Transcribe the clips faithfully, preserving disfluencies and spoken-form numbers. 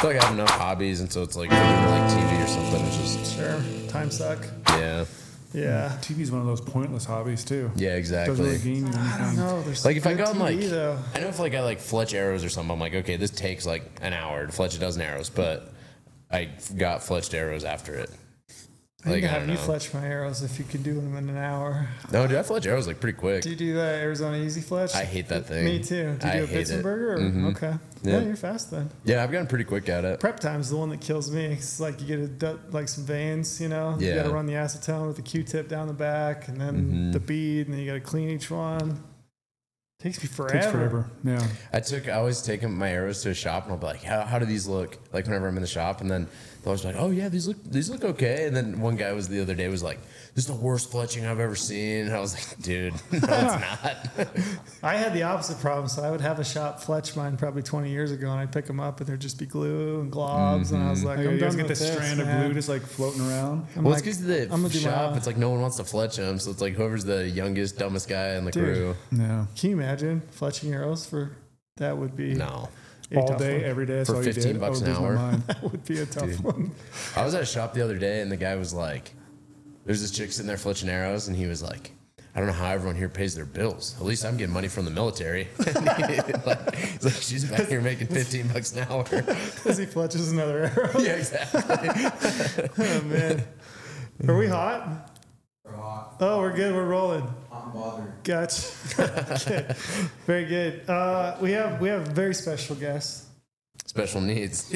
feel like I have enough hobbies, and so it's like, like T V or something. It's just Sure. Time suck. yeah. Yeah. T V's one of those pointless hobbies too. Yeah, exactly. Doesn't really gain you anything. I don't know. There's Like if I good go on like, T V, though. I know if like I like fletch arrows or something, I'm like, okay, this takes like an hour to fletch a dozen arrows, but I got fletched arrows after it. I Like think I have don't you know. fletch my arrows if you could do them in an hour. No, dude, I fletch arrows like pretty quick. Do you do that Arizona Easy Fletch? I hate that thing. Me too. Do you I do a hate it. Bitzenberger? Or? Mhm. Okay. Yeah. Yeah, you're fast then. Yeah, I've gotten pretty quick at it. Prep time's the one that kills me. It's like you get a du- like some veins, you know. You Yeah. got to run the acetone with the Q-tip down the back, and then Mhm. the bead, and then you got to clean each one. Takes me forever. Takes forever. Yeah. I took, I always take my arrows to a shop, and I'll be like, how, how do these look? Like whenever I'm in the shop, and then they'll always be like, oh yeah, these look, these look okay. And then one guy was the other day was like, this is the worst fletching I've ever seen. And I was like, dude, no, it's not. I had the opposite problem, so I would have a shop fletch mine probably twenty years ago, and I'd pick them up, and there'd just be glue and globs, and I was like, Oh, I'm you guys done get with this this, strand of man. glue just like floating around. I'm Well, like, it's because the I'm gonna do shop, my- it's like no one wants to fletch them, so it's like whoever's the youngest, dumbest guy in the Dude. crew. Yeah. Can you imagine fletching arrows for that? Would be No. a All tough day, one. every day. That's For all you fifteen did. bucks I would an lose my hour. mind. That would be a tough Dude. one. I was at a shop the other day, and the guy was like, there's this chick sitting there fletching arrows, and he was like, I don't know how everyone here pays their bills. At least I'm getting money from the military. like, he's like, she's back here making fifteen bucks an hour. As he fletches another arrow. Yeah, exactly. Oh man, are we hot? We're hot. Oh, we're good. We're rolling. I'm bothered. Gotcha. Okay. Very good. Uh, we have we have a very special guest, Special needs.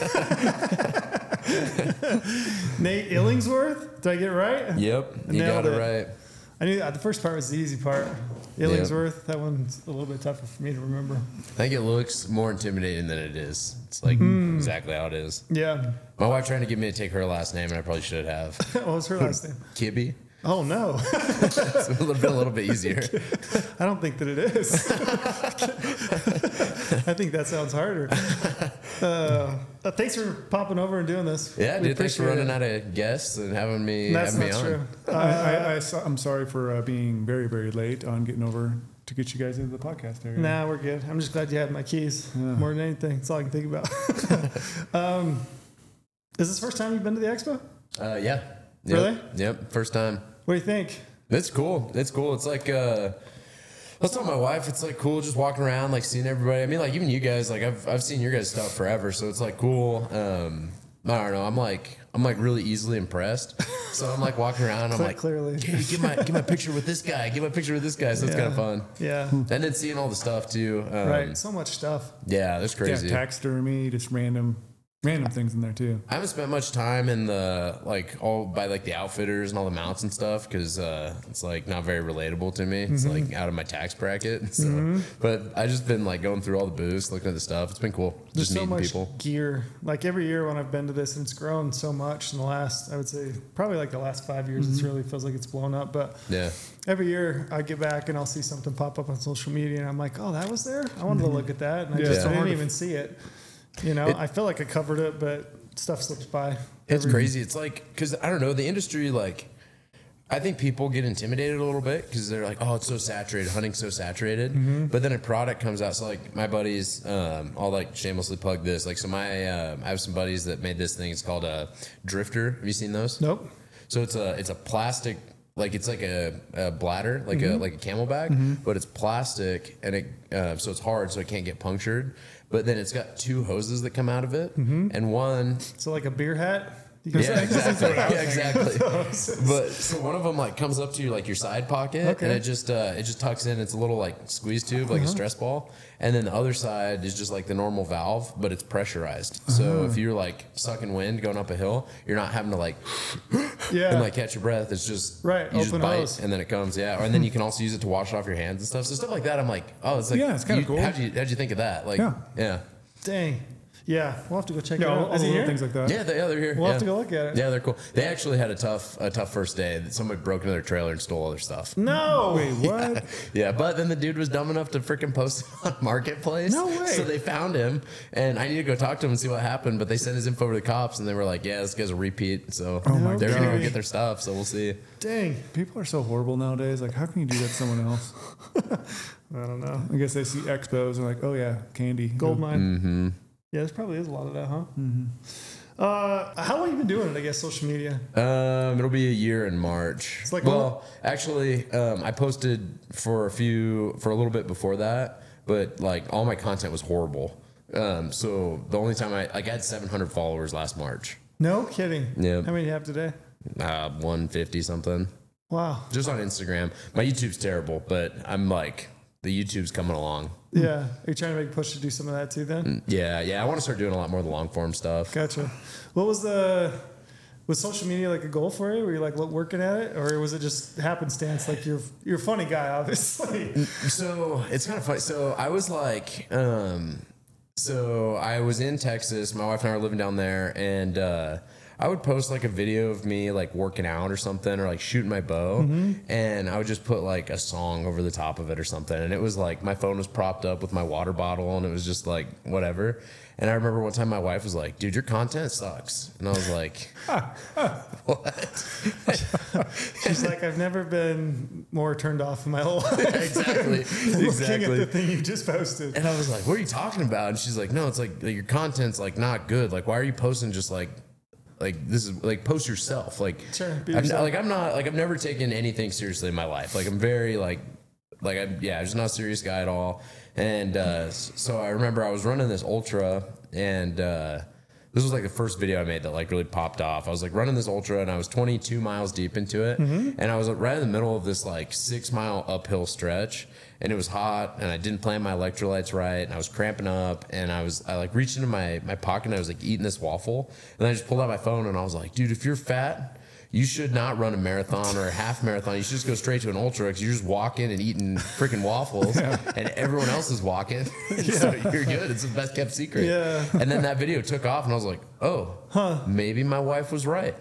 Nate Illingsworth. Did I get it right? Yep, you Nailed got it it. right. I knew uh, the first part was the easy part. Illingsworth. That one's a little bit tougher for me to remember. I think it looks more intimidating than it is. It's like exactly how it is. Yeah. My wife trying to get me to take her last name, and I probably should have. What was her last name? Kibby. Oh no. It's a little bit, a little bit easier. I don't think that it is. I think that sounds harder. Uh, uh, thanks for popping over and doing this. Yeah, We dude. Thanks for appreciate running it. out of guests and having me. That's having not me on. true. I, I, I, Uh, so- I'm sorry for uh, being very, very late on getting over to get you guys into the podcast area. Nah, we're good. I'm just glad you had my keys Yeah. more than anything. That's all I can think about. um, is this the first time you've been to the expo? Uh, yeah. Yep. Really? Yep. First time. What do you think? It's cool. It's cool. It's like uh I was telling my wife, it's like cool just walking around, like seeing everybody. I mean, like even you guys, like I've I've seen your guys' stuff forever, so it's like cool. Um I don't know. I'm like I'm like really easily impressed. So I'm like walking around, I'm Cle- like clearly. hey, get my get my picture with this guy, get my picture with this guy. So it's Yeah. kind of fun. Yeah. And then seeing all the stuff too. Um, Right. So much stuff. Yeah, that's crazy. Yeah, taxidermy, just random, random things in there too. I haven't spent much time in the like all by like the outfitters and all the mounts and stuff because uh, it's like not very relatable to me. It's Mm-hmm. like out of my tax bracket. So, but I just been like going through all the booths, looking at the stuff. It's been cool. There's Just so meeting much people. gear. Like every year when I've been to this, and it's grown so much in the last, I would say, probably like the last five years. Mm-hmm. It really feels like it's blown up. But Yeah, every year I get back and I'll see something pop up on social media, and I'm like, oh, that was there? I wanted to look at that. And I Yeah, just it's I hard didn't to- even see it. You know, It- I feel like I covered it, but stuff slips by. it's every- crazy. It's like because I don't know the industry. Like, I think people get intimidated a little bit because they're like, oh, it's so saturated. Hunting's so saturated. Mm-hmm. But then a product comes out. So like my buddies, um, I'll like shamelessly plug this. Like so my um I have some buddies that made this thing. It's called a Drifter. Have you seen those? Nope. So it's a it's a plastic like it's like a, a bladder like Mm-hmm. a like a camel bag, but it's plastic and it uh, so it's hard so it can't get punctured. But then it's got two hoses that come out of it, Mm-hmm. and one So like a beer hat. You can yeah say- exactly yeah exactly. But so one of them like comes up to your like your side pocket Okay. and it just uh, it just tucks in. It's a little like squeeze tube like a stress ball, and then the other side is just like the normal valve, but it's pressurized. So if you're like sucking wind going up a hill, you're not having to like Yeah. and like catch your breath. It's just Right, You just open bite hose. and then it comes. Yeah, and then you can also use it to wash off your hands and stuff. So stuff like that. I'm like, oh, it's like Yeah, it's kinda you- cool. How'd you how'd you think of that? Like, Yeah. yeah, Dang. Yeah. We'll have to go check Yeah, it all, out. all Is the he little here? things like that. yeah, they, yeah, they're here. We'll yeah. have to go look at it. Yeah, they're cool. They actually had a tough a tough first day. Somebody broke into their trailer and stole all their stuff. No. Wait, what? Yeah, but then the dude was dumb enough to freaking post it on Marketplace. No way. So they found him, and I need to go talk to him and see what happened. But they sent his info to the cops, and they were like, "Yeah, this guy's a repeat." So Oh my they're gonna go gosh. get their stuff. So we'll see. Dang. People are so horrible nowadays. Like, how can you do that to someone else? I don't know. I guess they see expos and like, oh yeah, candy. Gold mine. Mm-hmm. Yeah, there probably is a lot of that, huh? Mm-hmm. Uh, how long have you been doing it, I guess, social media? Um, it'll be a year in March. It's like well, actually, um, I posted for a few, for a little bit before that, but like all my content was horrible. Um, so the only time I, like I had seven hundred followers last March. No kidding. Yeah. How many do you have today? Uh, one fifty something. Wow. Just on Instagram. My YouTube's terrible, but I'm like, the YouTube's coming along. Yeah. Are you trying to make a push to do some of that too then? Yeah, yeah. I want to start doing a lot more of the long form stuff. Gotcha. What was the, was social media like a goal for you? Were you like lo- working at it, or was it just happenstance? Like you're, you're a funny guy, obviously. So it's kind of funny. So I was like, um, so I was in Texas. My wife and I were living down there, and uh, I would post like a video of me like working out or something, or like shooting my bow, Mm-hmm. and I would just put like a song over the top of it or something. And it was like my phone was propped up with my water bottle, and it was just like whatever. And I remember one time my wife was like, "Dude, your content sucks," and I was like, "What?" She's like, I've never been more turned off in my whole life. Exactly, Looking exactly. at the thing you just posted. And I was like, "What are you talking about?" And she's like, "No, it's like, like your content's like not good. Like, why are you posting just like, like this is like post yourself? Like, Sure, be I'm, yourself. like I'm not like I've never taken anything seriously in my life. Like I'm very like, like I'm yeah, I'm just not a serious guy at all. And uh, s- so I remember I was running this ultra, and uh, this was like the first video I made that like really popped off. I was like running this ultra, and I was twenty-two miles deep into it, and I was like, right in the middle of this like six mile uphill stretch, and it was hot, and I didn't plan my electrolytes right, and I was cramping up, and I was I like reached into my my pocket, and I was like eating this waffle, and I just pulled out my phone, and I was like, dude, if you're fat, you should not run a marathon or a half marathon. You should just go straight to an ultra because you're just walking and eating freaking waffles, and everyone else is walking. So you're good. It's the best kept secret. Yeah. And then that video took off, and I was like, oh, Huh. maybe my wife was right.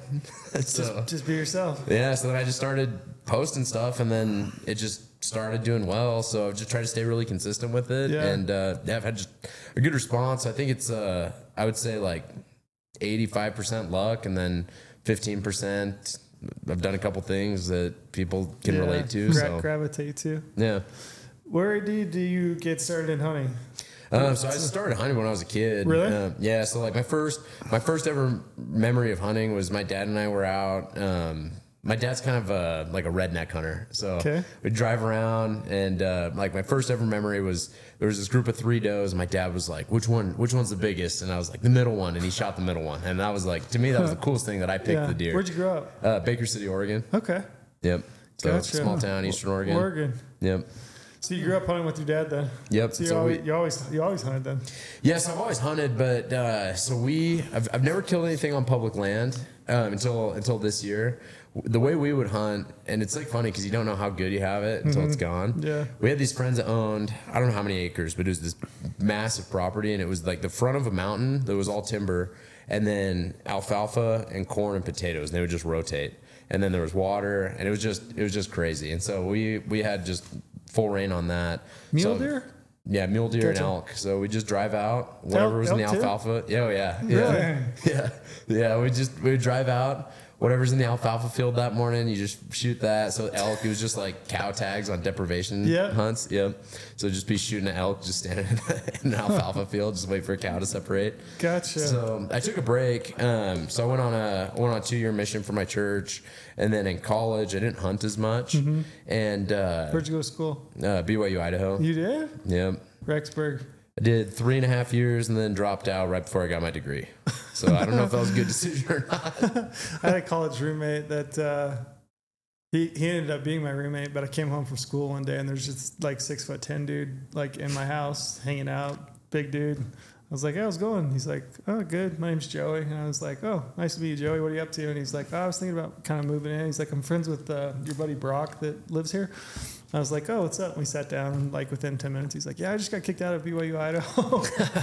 so Just be yourself. yeah, so then I just started posting stuff, and then it just started doing well. So I've just tried to stay really consistent with it, Yeah. and uh, yeah, I've had just a good response. I think it's uh, I would say like eighty-five percent luck, and then fifteen percent I've done a couple things that people can Yeah. relate to. Gra- So gravitate to. yeah. Where did do you get started in hunting? Um, so I started hunting when I was a kid. Really? Um, yeah. So like my first, my first ever memory of hunting was my dad and I were out. Um, my dad's kind of a, like a redneck hunter. So Okay. we'd drive around, and uh, like my first ever memory was there was this group of three does, and my dad was like, "Which one? Which one's the biggest?" And I was like, "The middle one," and he shot the middle one. And that was like, to me, that was the coolest thing that I picked Yeah. the deer. Where'd you grow up? Uh, Baker City, Oregon. Okay. Yep. So Gotcha. small town, Eastern Oregon. Oregon. Yep. So you grew up hunting with your dad then? Yep. So you, So always, we- you always you always hunted then? Yes, I've always hunted, but uh, so we I've, I've never killed anything on public land um, until until this year. The way we would hunt, and it's like funny because you don't know how good you have it until it's gone. Yeah. We had these friends that owned I don't know how many acres, but it was this massive property, and it was like the front of a mountain that was all timber, and then alfalfa and corn and potatoes, and they would just rotate. And then there was water, and it was just it was just crazy. And so we we had just full reign on that. Mule So- deer? Yeah, mule deer and Gotcha. elk. So we just drive out, whatever was in the elk too? alfalfa. Yeah, oh, yeah, yeah, yeah, yeah. We just we would drive out, whatever's in the alfalfa field that morning. You just shoot that. So elk, it was just like cow tags on deprivation Yeah. hunts. Yep. So just be shooting an elk, just standing in an alfalfa field, just wait for a cow to separate. Gotcha. So I took a break. Um, so I went on a I went on a two year mission for my church, and then in college I didn't hunt as much. And uh, Where'd you go to school? uh, B Y U Idaho. You did? Yep. Rexburg. I did three and a half years and then dropped out right before I got my degree. So I don't know if that was a good decision or not. I had a college roommate that uh, he he ended up being my roommate, but I came home from school one day and there's just like six foot ten dude like in my house hanging out, big dude. I was like, "Hey, how's it going?" He's like, "Oh, good. My name's Joey." And I was like, "Oh, nice to meet you, Joey. What are you up to?" And he's like, "Oh, I was thinking about kind of moving in." He's like, "I'm friends with uh, your buddy Brock that lives here." I was like, "Oh, what's up?" And we sat down, and like within ten minutes, he's like, "Yeah, I just got kicked out of B Y U Idaho."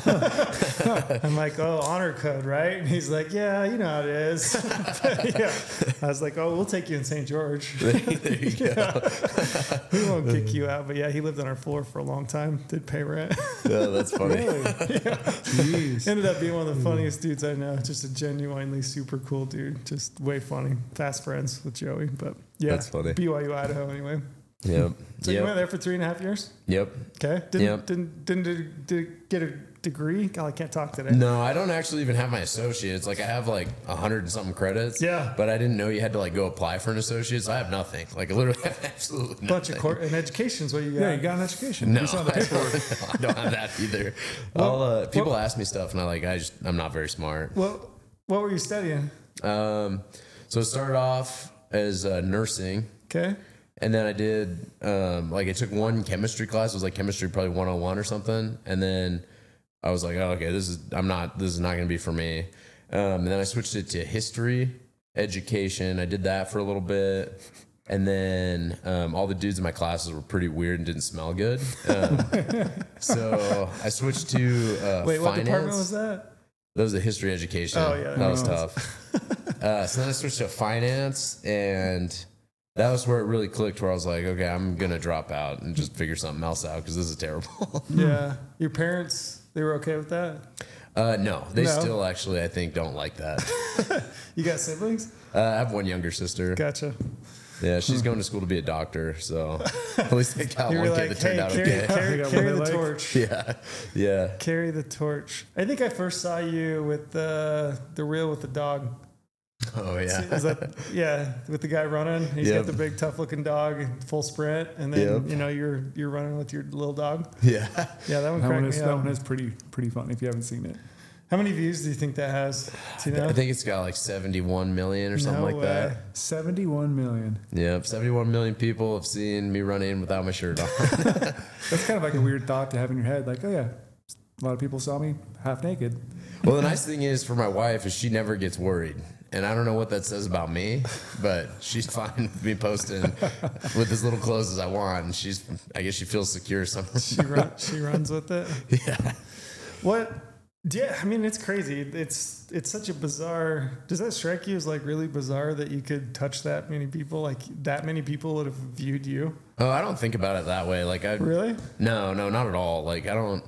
I'm like, "Oh, honor code, right?" And he's like, "Yeah, you know how it is." Yeah. I was like, "Oh, we'll take you in Saint George." There you go. We won't kick you out. But yeah, he lived on our floor for a long time. Did pay rent. Yeah, that's funny. Jeez. Ended up being one of the funniest dudes I know. Just a genuinely super cool dude. Just way funny. Fast friends with Joey. But yeah, That's funny. B Y U Idaho anyway. Yep. So you Yep. went there for three and a half years. Yep. Okay. Didn't Yep. didn't didn't did, did get a degree? God, I can't talk today. No, I don't actually even have my associates. Like I have like a hundred and something credits. Yeah. But I didn't know you had to like go apply for an associate's. I have nothing. Like I literally have absolutely nothing. Bunch of court and education's what you got. Yeah, you got an education. No, You saw the I paperwork. don't, I don't have that either. I'll, uh, people ask me stuff and I like I just I'm not very smart. What What were you studying? Um, so it started off as uh, nursing. Okay. And then I did, um, like, I took one chemistry class. It was like chemistry, probably one oh one or something. And then I was like, oh, okay, this is, I'm not, this is not going to be for me. Um, and then I switched it to history, education. I did that for a little bit. And then um, all the dudes in my classes were pretty weird and didn't smell good. Um, so I switched to uh, Wait, what finance. department was that? That was the history education. Oh, yeah. That was Oh. tough. uh, so then I switched to finance, and that was where it really clicked, where I was like, okay, I'm going to drop out and just figure something else out because this is terrible. Yeah. Your parents, they were okay with that? uh, no, they No. still actually, I think, don't like that. You got siblings? Uh, I have one younger sister. Gotcha. Yeah, she's going to school to be a doctor, so at least they got You one were kid like, that turned hey, out carry, okay. carry, They got carry one the they like. torch. Yeah, yeah. Carry the torch. I think I first saw you with uh, the reel with the dog. Oh, yeah. Is that, yeah, with the guy running. He's Yep. got the big, tough looking dog, full sprint, and then Yep. you know you're you're running with your little dog. Yeah. Yeah, that one That cracked one me is up. that one is pretty pretty fun if you haven't seen it. How many views do you think that has? Do you know? I think it's got like seventy-one million or something No like way. that. Seventy-one million. Yep, seventy-one million people have seen me run in without my shirt on. That's kind of like a weird thought to have in your head. Like, oh yeah, a lot of people saw me half naked. Well, the nice thing is for my wife is she never gets worried. And I don't know what that says about me, but she's fine with me posting with as little clothes as I want. And she's, I guess she feels secure somehow. She run, she runs with it. Yeah. What? Yeah, I mean it's crazy. It's it's such a bizarre. Does that strike you as like really bizarre that you could touch that many people? Like that many people would have viewed you? Oh, I don't think about it that way. Like I Really? No, no, not at all. Like I don't.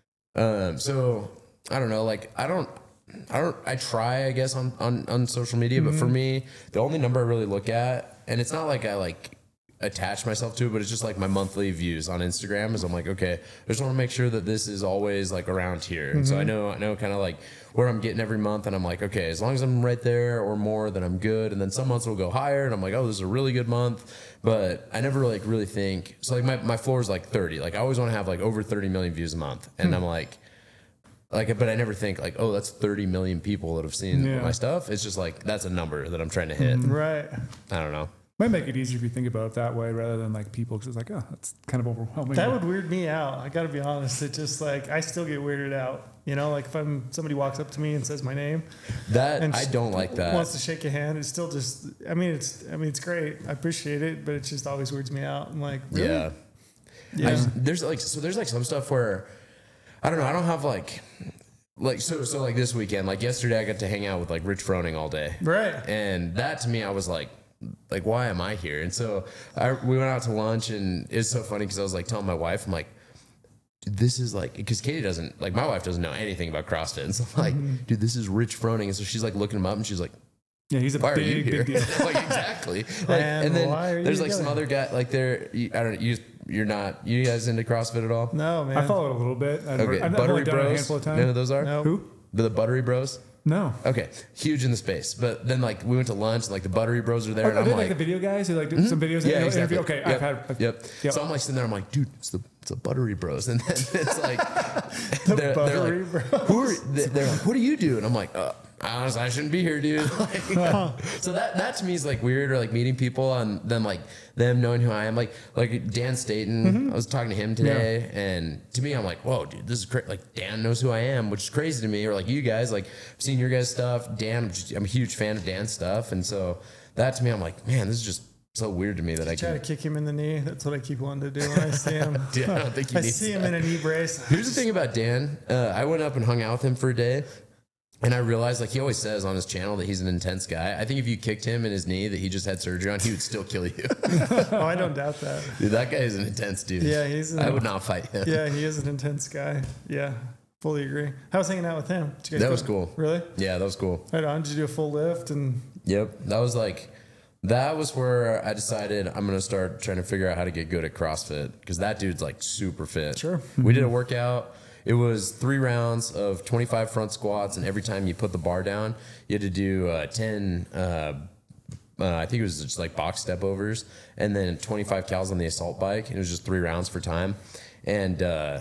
Um. So I don't know. Like I don't. I don't. I try, I guess, on on on social media. But for me, the only number I really look at, and it's not like I like attach myself to it, but it's just like my monthly views on Instagram. Is I'm like, okay, I just want to make sure that this is always like around here. And so I know, I know, kind of like where I'm getting every month, and I'm like, okay, as long as I'm right there or more, then I'm good. And then some months will go higher, and I'm like, oh, this is a really good month. But I never like really think. So like my my floor is like thirty. Like I always want to have like over thirty million views a month, and I'm like. Like, but I never think like, oh, that's thirty million people that have seen Yeah. my stuff. It's just like, that's a number that I'm trying to hit. Right. I don't know. Might make it easier if you think about it that way rather than like people, because it's like, oh, that's kind of overwhelming. That would weird me out. I got to be honest. It just like I still get weirded out. You know, like if I'm somebody walks up to me and says my name That, and I don't like that. wants to shake a hand, it's still just. I mean, it's. I mean, it's great. I appreciate it, but it just always weirds me out. I'm like, really? Yeah. Yeah. I just- there's like, so there's like some stuff where, I don't know, I don't have like, like, so, so like this weekend, like yesterday I got to hang out with like Rich Froning all day. Right. And that to me, I was like, like, why am I here? And so I, we went out to lunch, and it's so funny because I was like telling my wife, I'm like, dude, this is like, because Katie doesn't, like, my wife doesn't know anything about CrossFit. And so I'm like, dude, this is Rich Froning. And so she's like looking him up, and she's like, yeah, he's a why are you big, here? big deal. Like, exactly. Like, And and then why are you there's like together? some other guy, like they're, you- I don't know, you, you're not, you guys into CrossFit at all? No, man. I followed a little bit. I've, Okay, I've Buttery only done it a Bros. handful of You times. know who those are? No. Who? The, the Buttery Bros. No. Okay, huge in the space. But then like we went to lunch, and like the Buttery Bros are there, Oh, and are I'm they like, like the video guys who like do some videos? yeah, and exactly. interview? Okay, Yep. I've had. I've, Yep. Yep. So I'm like sitting there. I'm like, dude, it's the it's the Buttery Bros. And then it's like, The they're, they're Buttery like, Bros. who are they're like, what do you do? And I'm like, uh, honestly, I shouldn't be here, dude. Like, so that that to me is like weird, or like meeting people and then like them knowing who I am. Like like Dan Staten, I was talking to him today, and to me, I'm like, whoa, dude, this is crazy. Like Dan knows who I am, which is crazy to me. Or like you guys, like I've seen your guys' stuff. Dan, I'm, just, I'm a huge fan of Dan's stuff, and so that to me, I'm like, man, this is just so weird to me that I Try to can. kick him in the knee. That's what I keep wanting to do when I see him. Dude, I don't think he I needs see him that. in a knee brace. Here's the thing about Dan. Uh, I went up and hung out with him for a day, and I realized, like he always says on his channel, that he's an intense guy. I think if you kicked him in his knee that he just had surgery on, he would still kill you. Oh, I don't doubt that. Dude, that guy is an intense dude. Yeah, he's. An, I would not fight him. Yeah, he is an intense guy. Yeah, fully agree. How was hanging out with him? Did you guys That go- was cool. Really? Yeah, that was cool. Right on. Did you do a full lift and? Yep, that was like, that was where I decided I'm gonna start trying to figure out how to get good at CrossFit, because that dude's like super fit. Sure. We did a workout. It was three rounds of twenty-five front squats, and every time you put the bar down, you had to do uh, ten. Uh, uh, I think it was just like box step overs, and then twenty-five cals on the assault bike. And it was just three rounds for time, and uh,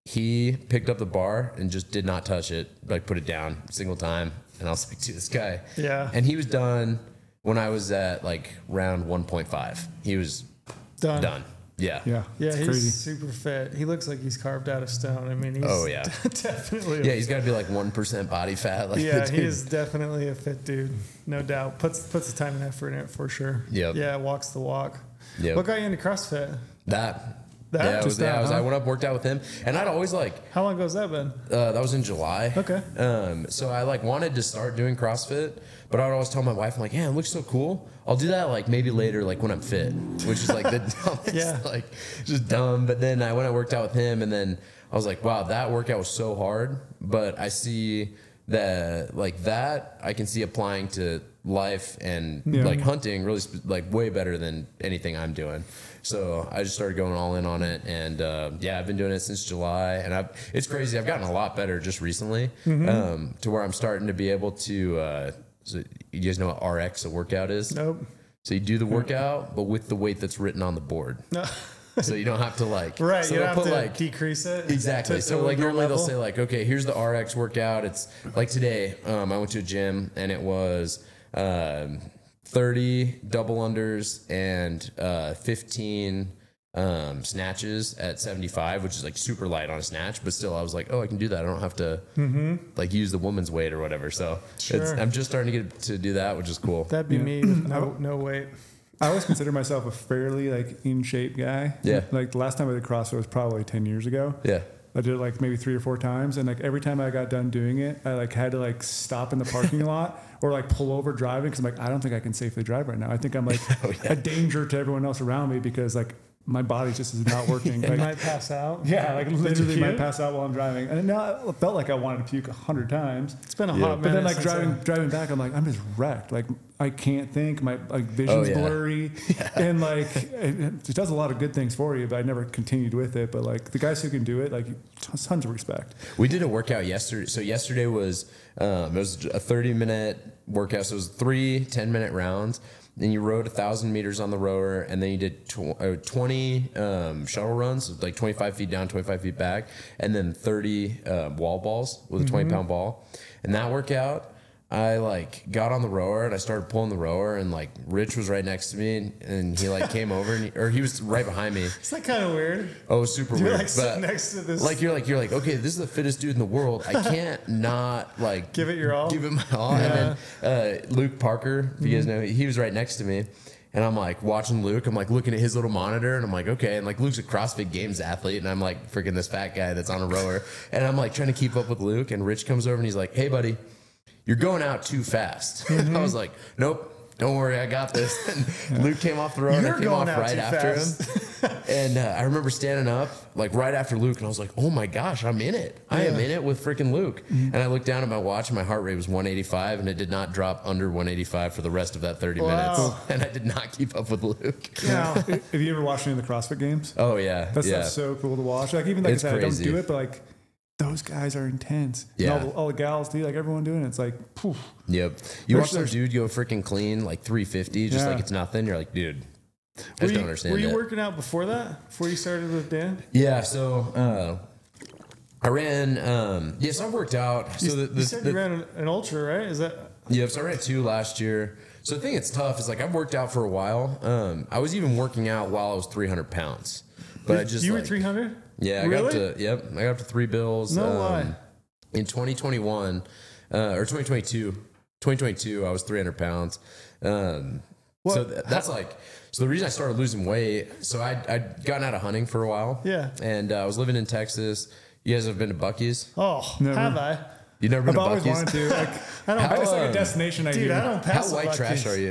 he picked up the bar and just did not touch it, like put it down a single time. And I was like, dude, this guy. Yeah. And he was done when I was at like round one point five. He was Done. done. Yeah. Yeah. Yeah, it's he's crazy. super fit. He looks like he's carved out of stone. I mean, he's Oh, yeah. definitely. Yeah, he's got to be like one percent body fat. Like Yeah, the he dude. is definitely a fit dude, no doubt. Puts puts the time and effort in it for sure. Yep. Yeah, walks the walk. Yep. What got you into CrossFit? That. That? Yeah, I was, Just yeah, that, I was. huh? I went up, worked out with him, and I'd always like. How long ago has that been? Uh, that was in July. Okay. Um, so I like wanted to start doing CrossFit, but I would always tell my wife, I'm like, yeah, it looks so cool. I'll do that like maybe later, like when I'm fit, which is like the dumbest, Yeah. like just dumb. But then I went and worked out with him, and then I was like, wow, that workout was so hard. But I see that like that I can see applying to life and Yeah. like hunting really sp- like way better than anything I'm doing. So I just started going all in on it, and uh, yeah, I've been doing it since July, and I've it's crazy. I've gotten a lot better just recently, um, to where I'm starting to be able to. Uh, so you guys know what R X a workout is? Nope. So you do the workout, but with the weight that's written on the board, No. so you don't have to like Right. So you they'll don't have put to like decrease it. exactly. to- So to like your normally level. they'll say like, okay, here's the R X workout. It's like today, um, I went to a gym and it was. Um, thirty double unders and uh, fifteen um, snatches at seventy-five, which is like super light on a snatch, but still I was like, oh, I can do that. I don't have to like use the woman's weight or whatever. So it's, Sure. I'm just starting to get to do that, which is cool. That'd be Yeah. me with no, no weight. I always consider myself a fairly like in shape guy. Yeah. Like the last time I did CrossFit was probably ten years ago. Yeah. I did it like maybe three or four times, and like every time I got done doing it, I like had to like stop in the parking lot or like pull over driving because I'm like, I don't think I can safely drive right now. I think I'm like Oh, yeah. a danger to everyone else around me because like my body just is not working. You Like, might pass out. yeah, like Did you literally might puke? pass out while I'm driving, and now I felt like I wanted to puke a hundred times. It's been a Yeah. hot But minute. then, like since driving I- driving back, I'm like, I'm just wrecked. Like I can't think. My like vision's Oh, yeah. blurry, and like it, it does a lot of good things for you. But I never continued with it. But like the guys who can do it, like tons of respect. We did a workout yesterday. So yesterday was um, it was a thirty minute workout. So it was three ten minute rounds. Then you rode a thousand meters on the rower, and then you did tw- uh, twenty um, shuttle runs, like twenty-five feet down, twenty-five feet back, and then thirty uh, wall balls with a twenty pound ball. And that workout, I like got on the rower and I started pulling the rower, and like Rich was right next to me, and, and he like came over, and he, or he was right behind me. Is that kind of weird? Oh, it was super You're weird. like sitting but next to this. like you're like you're like okay, this is the fittest dude in the world. I can't not like Give it your all? Give it my all. And then uh, Luke Parker, if you guys know, he was right next to me, and I'm like watching Luke. I'm like looking at his little monitor, and I'm like, okay. And like Luke's a CrossFit Games athlete, and I'm like freaking this fat guy that's on a rower, and I'm like trying to keep up with Luke. And Rich comes over and he's like, hey buddy, you're going out too fast. I was like, nope. Don't worry, I got this. And Luke came off the road, and You're I came going off out right too after fast. him. And uh, I remember standing up, like right after Luke, and I was like, oh my gosh, I'm in it. I am Yeah. in it with freaking Luke. And I looked down at my watch, and my heart rate was one eighty-five, and it did not drop under one eighty-five for the rest of that thirty Wow. minutes. And I did not keep up with Luke. Now, Have you ever watched any of the CrossFit games? Oh, yeah. That's, yeah. that's so cool to watch. Like even like It's I said, I crazy. don't do it, but like those guys are intense. And Yeah. all, the, all the gals do, like everyone doing it. It's like, poof. Yep. You watch There's- some dude go freaking clean, like three fifty, just Yeah. like it's nothing. You're like, dude, I were just you, don't understand were you it. working out before that? Before you started with Dan? Yeah, so uh, I ran. Um, yes, I worked out. So the, the, You said the, you ran an, an ultra, right? Is that? yeah, so I ran two last year. So the thing that's tough is like I've worked out for a while. Um, I was even working out while I was three hundred pounds, but I just you like, were three hundred. yeah, I Really? got up to yep, I got up to three bills. No um, lie. In twenty twenty-one uh, or twenty twenty-two, twenty twenty-two, I was three hundred pounds. Um, so What- th- that's like so the reason I started losing weight. So I I'd gotten out of hunting for a while. Yeah. and uh, I was living in Texas. You guys have been to Buc-ee's? Oh, Never. have I? You never been I've to always Buc-ee's? wanted to. Like, I don't. How, it's like um, a destination dude, idea. I don't How pass. the white trash Buc-ee's. are you?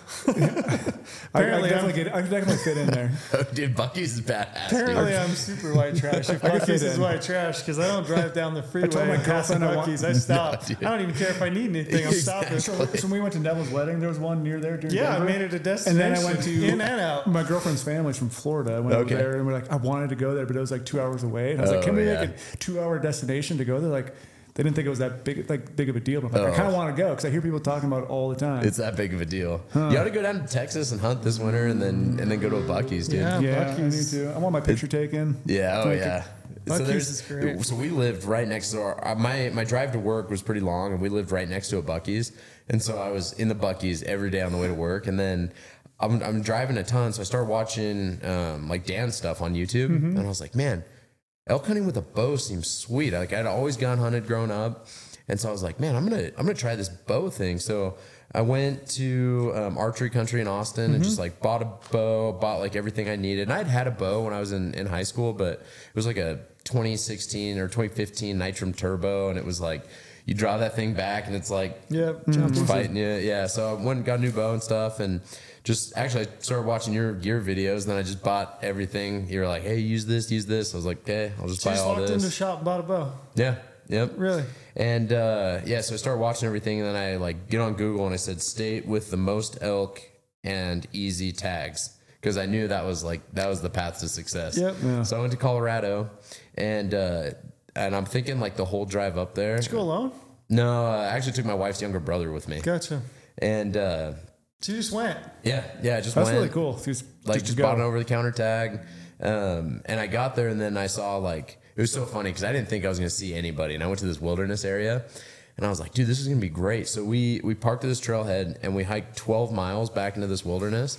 I, I, Apparently, I'm- definitely get, I definitely fit in there. Oh, dude, Bucky's is badass. Apparently, dude. I'm super white trash. If I could Bucky's fit is in. white trash, because I don't drive down the freeway told my and pass girlfriend I want- Bucky's. I stop. dude. I don't even care if I need anything. I'm stopping. So, so when we went to Neville's wedding, there was one near there during Yeah, I Denver. made it a And destination. then I went to in and out. My girlfriend's family's from Florida. I went Okay. over there and we're like, I wanted to go there, but it was like two hours away. And I was like, Oh, can we yeah. make a two-hour destination to go there? Like, they didn't think it was that big, like big of a deal. But I'm like, Oh. I kind of want to go because I hear people talking about it all the time. It's that big of a deal. You ought to go down to Texas and hunt this winter, and then and then go to a Bucky's, dude. Yeah. yeah, Buc-ee's. I need to. I want my picture taken. Yeah, oh Like, yeah. Buc-ee's so there's is great. so we lived right next to our uh, my my drive to work was pretty long, and we lived right next to a Bucky's, and so I was in the Bucky's every day on the way to work, and then I'm I'm driving a ton, so I started watching um, like Dan stuff on YouTube, Mm-hmm. and I was like, man, elk hunting with a bow seems sweet. Like I'd always gone hunted growing up, and so I was like, man, I'm gonna I'm gonna try this bow thing. So I went to um, archery country in Austin Mm-hmm. and just like bought a bow, bought like everything I needed. And I'd had a bow when I was in, in high school, but it was like a twenty sixteen or twenty fifteen Nitrum Turbo, and it was like you draw that thing back and it's like Yep. it's Jump fighting you. Yeah. So I went and got a new bow and stuff, and just actually I started watching your gear videos. And then I just bought everything. You were like, hey, use this, use this. I was like, okay, I'll just So you buy just all walked this. into the shop and bought a bow. Yeah. Yep. Really? And uh, yeah, so I started watching everything, and then I like get on Google and I said state with the most elk and easy tags, because I knew that was like that was the path to success. Yep. Yeah. So I went to Colorado, and uh, and I'm thinking like the whole drive up there. Did you go alone? No, uh, I actually took my wife's younger brother with me, Gotcha. and uh, So you just went. yeah, yeah, I just That's went, really cool. Just, like just, just to bought an go. over the counter tag, um, and I got there, and then I saw like it was so funny because I didn't think I was going to see anybody, and I went to this wilderness area, and I was like, dude, this is going to be great. So we we parked at this trailhead, and we hiked twelve miles back into this wilderness,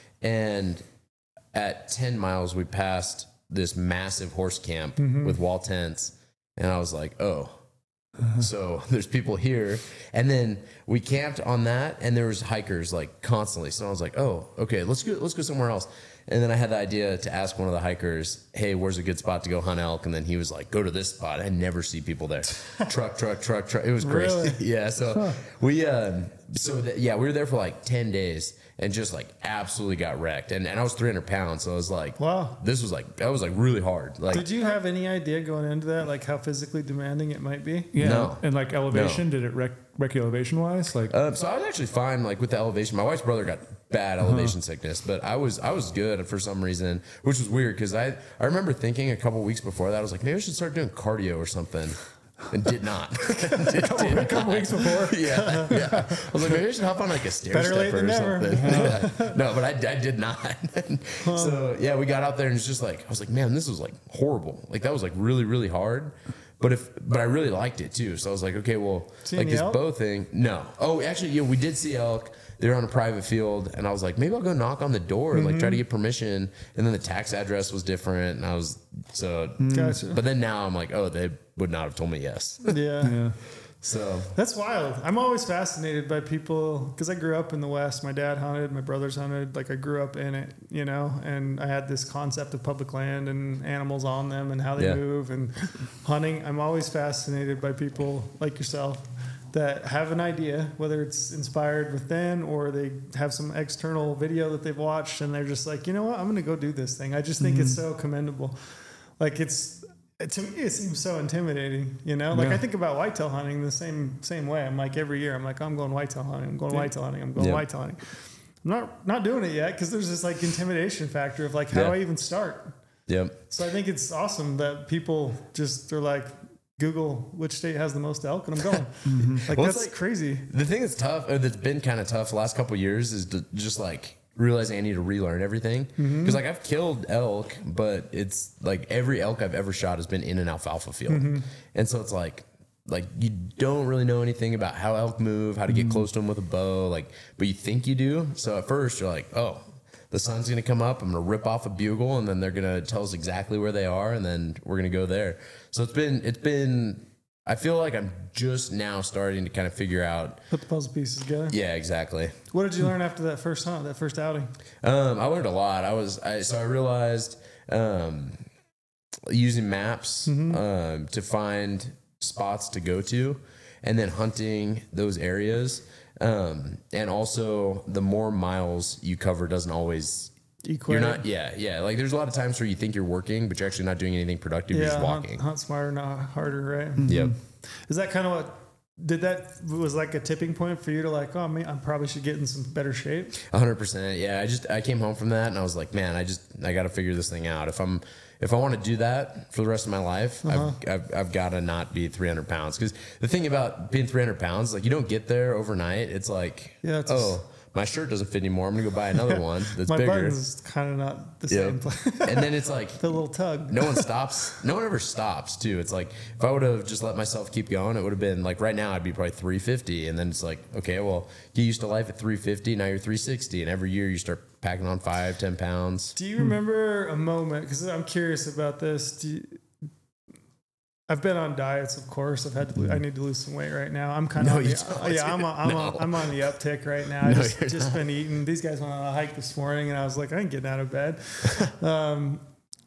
and at ten miles we passed this massive horse camp with wall tents, and I was like, oh. So there's people here, and then we camped on that, and there was hikers like constantly. So I was like, "Oh, okay, let's go, let's go somewhere else." And then I had the idea to ask one of the hikers, "Hey, where's a good spot to go hunt elk?" And then he was like, "Go to this spot." I never see people there. truck, truck, truck, truck. It was crazy. Really? Yeah. So we, um, so that, yeah, we were there for like ten days, and just like absolutely got wrecked. And and I was three hundred pounds, so I was like, Wow. this was like that was like really hard. Like, Did you have any idea going into that, like how physically demanding it might be? Yeah. No. And like elevation, did it wreck, wreck you elevation wise? Like, Um, so I was actually fine, like with the elevation. My wife's brother got bad elevation sickness, but I was I was good for some reason, which was weird because I I remember thinking a couple weeks before that I was like, maybe I should start doing cardio or something, and did not. did, did a couple weeks before. yeah, yeah. I was like, maybe I should hop on like a stair Better late stepper than or never. something. Yeah. No, but I, I did not. So yeah, we got out there and it's just like I was like, man, this was like horrible. Like that was like really really hard. But if but I really liked it too. So I was like, okay, well, See like any this elk? bow thing. No. Oh, actually, yeah, we did see elk. They were on a private field, and I was like, maybe I'll go knock on the door, and like try to get permission. And then the tax address was different, and I was so. Gotcha. But then now I'm like, oh, they would not have told me yes. Yeah. Yeah. So That's wild. I'm always fascinated by people because I grew up in the West. My dad hunted, my brothers hunted. Like I grew up in it, you know, and I had this concept of public land and animals on them and how they Yeah. move and hunting. I'm always fascinated by people like yourself that have an idea, whether it's inspired within or they have some external video that they've watched and they're just like, you know what, I'm going to go do this thing. I just think it's so commendable. Like it's, to me, it seems so intimidating, you know. Like Yeah. I think about whitetail hunting the same same way. I'm like every year, I'm like, I'm going whitetail hunting. I'm going Yeah. whitetail hunting. I'm going Yeah. whitetail hunting. I'm not not doing it yet because there's this like intimidation factor of like, how Yeah. do I even start? yep. So I think it's awesome that people just are like, Google which state has the most elk, and I'm going. Like Well, it's that's like- crazy. The thing that's tough, or that's been kind of tough the last couple of years, is to just like realizing I need to relearn everything. Because like I've killed elk, but it's like every elk I've ever shot has been in an alfalfa field, and so it's like like you don't really know anything about how elk move, how to get close to them with a bow, like, but you think you do. So at first you're like, oh, the sun's gonna come up, I'm gonna rip off a bugle, and then they're gonna tell us exactly where they are, and then we're gonna go there. So it's been it's been. I feel like I'm just now starting to kind of figure out. Put the puzzle pieces together. Yeah, exactly. What did you learn after that first hunt, that first outing? Um, I learned a lot. I was I, so I realized um, using maps um, to find spots to go to, and then hunting those areas. Um, and also the more miles you cover doesn't always, Equate. you're not, yeah, yeah. Like there's a lot of times where you think you're working, but you're actually not doing anything productive. You're Yeah, just walking. hunt, hunt smarter, not harder, right? Yep. Is that kind of what did that was like a tipping point for you to like, oh man, I probably should get in some better shape? A hundred percent. Yeah. I just, I came home from that and I was like, man, I just, I got to figure this thing out. If I'm, if I want to do that for the rest of my life, Uh-huh. I've, I've, I've got to not be three hundred pounds. Cause the thing about being three hundred pounds, like you don't get there overnight. It's like, Yeah, it's oh, my shirt doesn't fit anymore. I'm going to go buy another one that's My bigger. buttons kind of not the Yep. same. And then it's like, The little tug. no one stops. No one ever stops too. It's like, if I would have just let myself keep going, it would have been like right now I'd be probably three fifty. And then it's like, okay, well, you used to life at three fifty. Now you're three sixty. And every year you start packing on five, ten pounds. Do you remember a moment? Because I'm curious about this. Do you, I've been on diets, of course. I've had to. lo- I need to lose some weight right now. I'm kind of. No, on you the, don't. yeah, I'm. On, I'm, No. on, I'm on the uptick right now. I No, just you're just not. been eating. These guys went on a hike this morning, and I was like, I ain't getting out of bed. um,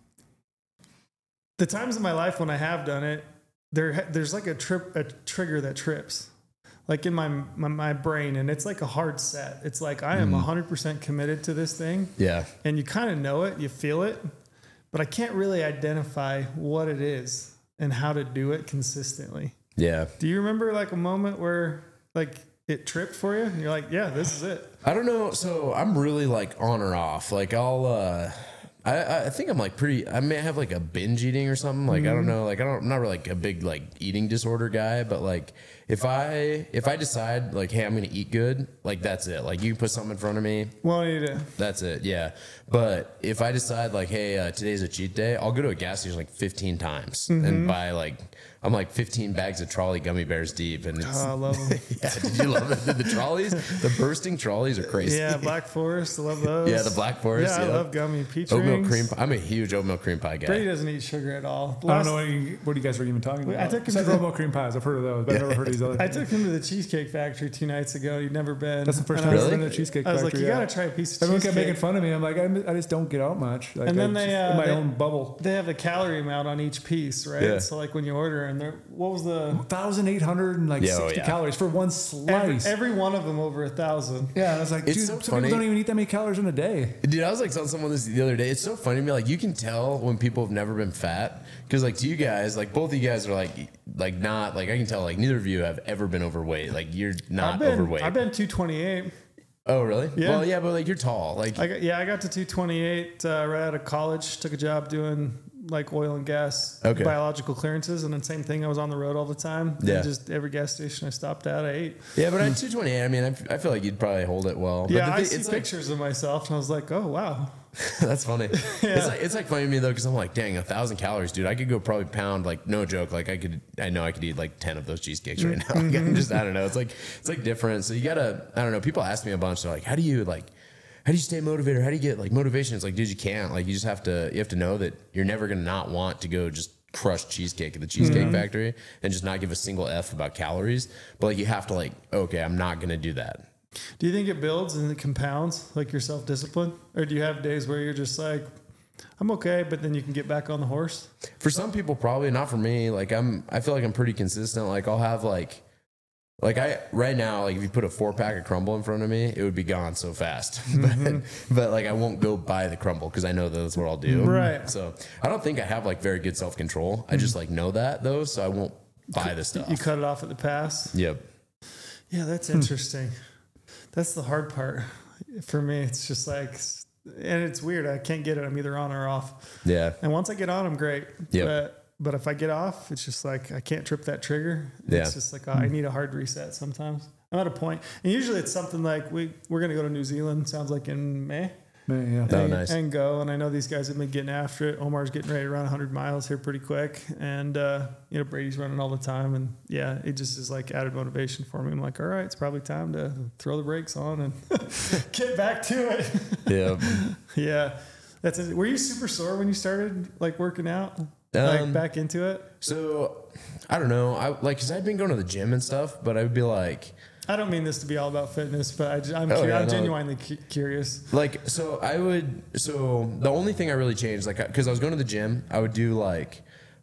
the times in my life when I have done it, there there's like a trip, a trigger that trips, like in my my, my brain, and it's like a hard set. It's like I am one hundred percent committed to this thing. Yeah. And you kind of know it, you feel it, but I can't really identify what it is and how to do it consistently. Yeah. Do you remember like a moment where like it tripped for you and you're like, yeah, this is it? I don't know. So I'm really like on or off. Like I'll, uh, I, I think I'm like pretty, I may have like a binge eating or something. Like, I don't know. Like, I don't, I'm not really like a big like eating disorder guy, but like if I, if I decide like, hey, I'm going to eat good, like that's it. Like you can put something in front of me. Well, you to That's it. Yeah. But if I decide like, hey, uh, today's a cheat day, I'll go to a gas station like fifteen times and buy like, I'm like fifteen bags of trolley gummy bears deep. And it's, Oh, I love them. yeah, did you love it? The trolleys, the bursting trolleys are crazy. Yeah, Black Forest, I love those. Yeah, the Black Forest. Yeah, I yeah. love gummy peach Oatmeal rings. cream pie. I'm a huge oatmeal cream pie guy. Brady doesn't eat sugar at all. I Last- don't know what you, what you guys were even talking about. I took him Except to the- oatmeal cream pies. I've heard of those, but I've never heard of these other. I took him to the Cheesecake Factory two nights ago. You'd never been. That's the first And time I was I've been like- to the Cheesecake I was like, Factory, you yeah. got to try a piece of Everyone kept cheesecake. making fun of me. I'm like, I, I just don't get out much. Like, And then I they, just- uh, in my they- own bubble. They have the calorie amount on each piece, right? Yeah. So like when you order, and they're what was the one thousand eight hundred and like Yeah, oh, sixty yeah. calories for one every, slice. every one of them over a thousand. yeah, and I was like, It's dude, so some funny. people don't even eat that many calories in a day. Dude, I was like telling someone this the other day. It's so funny to me. Like you can tell when people have never been fat because like to you guys, like both of you guys are like like not like I can tell like neither of you have ever been overweight. Like you're not I've been overweight. I've been two twenty-eight. oh really? Yeah. Well, yeah, but like you're tall. Like I got, yeah, I got to two twenty-eight uh, right out of college. Took a job doing like oil and gas Okay. biological clearances, and then same thing. I was on the road all the time. And Yeah. just every gas station I stopped at, I ate. yeah, but at two twenty-eight, I mean, I, f- I feel like you'd probably hold it well. But Yeah, the I thing- see it's like, pictures of myself, and I was like, oh wow. that's funny. It's like it's like funny to me though because I'm like, dang, a thousand calories, dude. I could go probably pound like no joke. Like I could, I know I could eat like ten of those cheesecakes right now. Like, I'm just I don't know. It's like it's like different. So you gotta I don't know. People ask me a bunch. They're like, how do you like? How do you stay motivated? How do you get like motivation? It's like, dude, you can't. Like you just have to. You have to know that you're never gonna not want to go just crush cheesecake at the Cheesecake Factory and just not give a single F about calories. But like you have to like, okay, I'm not gonna do that. Do you think it builds and it compounds like your self discipline, or do you have days where you're just like, I'm okay, but then you can get back on the horse? For some people, probably not for me. Like I'm, I feel like I'm pretty consistent. Like I'll have like, like I right now, like if you put a four pack of Crumble in front of me, it would be gone so fast. but, but like I won't go buy the Crumble because I know that that's what I'll do. Right. So I don't think I have like very good self control. I just like know that though, so I won't buy the stuff. You cut it off at the pass. Yep. Yeah, that's interesting. That's the hard part for me. It's just like, and it's weird. I can't get it. I'm either on or off. Yeah. And once I get on, I'm great. Yep. But but if I get off, it's just like I can't trip that trigger. Yeah. It's just like oh, I need a hard reset sometimes. I'm at a point, and usually it's something like we we're gonna go to New Zealand. Sounds like in May. Man, yeah. Oh, and, nice. and go. And I know these guys have been getting after it. Omar's getting ready to run one hundred miles here pretty quick. And, uh, you know, Brady's running all the time. And, yeah, it just is like added motivation for me. I'm like, all right, it's probably time to throw the brakes on and get back to it. Yeah. Yeah. That's it. Were you super sore when you started, like, working out? Like, Um, back into it? So I don't know. I like because I'd been going to the gym and stuff, but I would be like. I don't mean this to be all about fitness, but I, ju- I'm, Oh, cur- yeah, I'm no. genuinely cu- curious. Like, so I would, so the only thing I really changed, like, cause I was going to the gym, I would do like,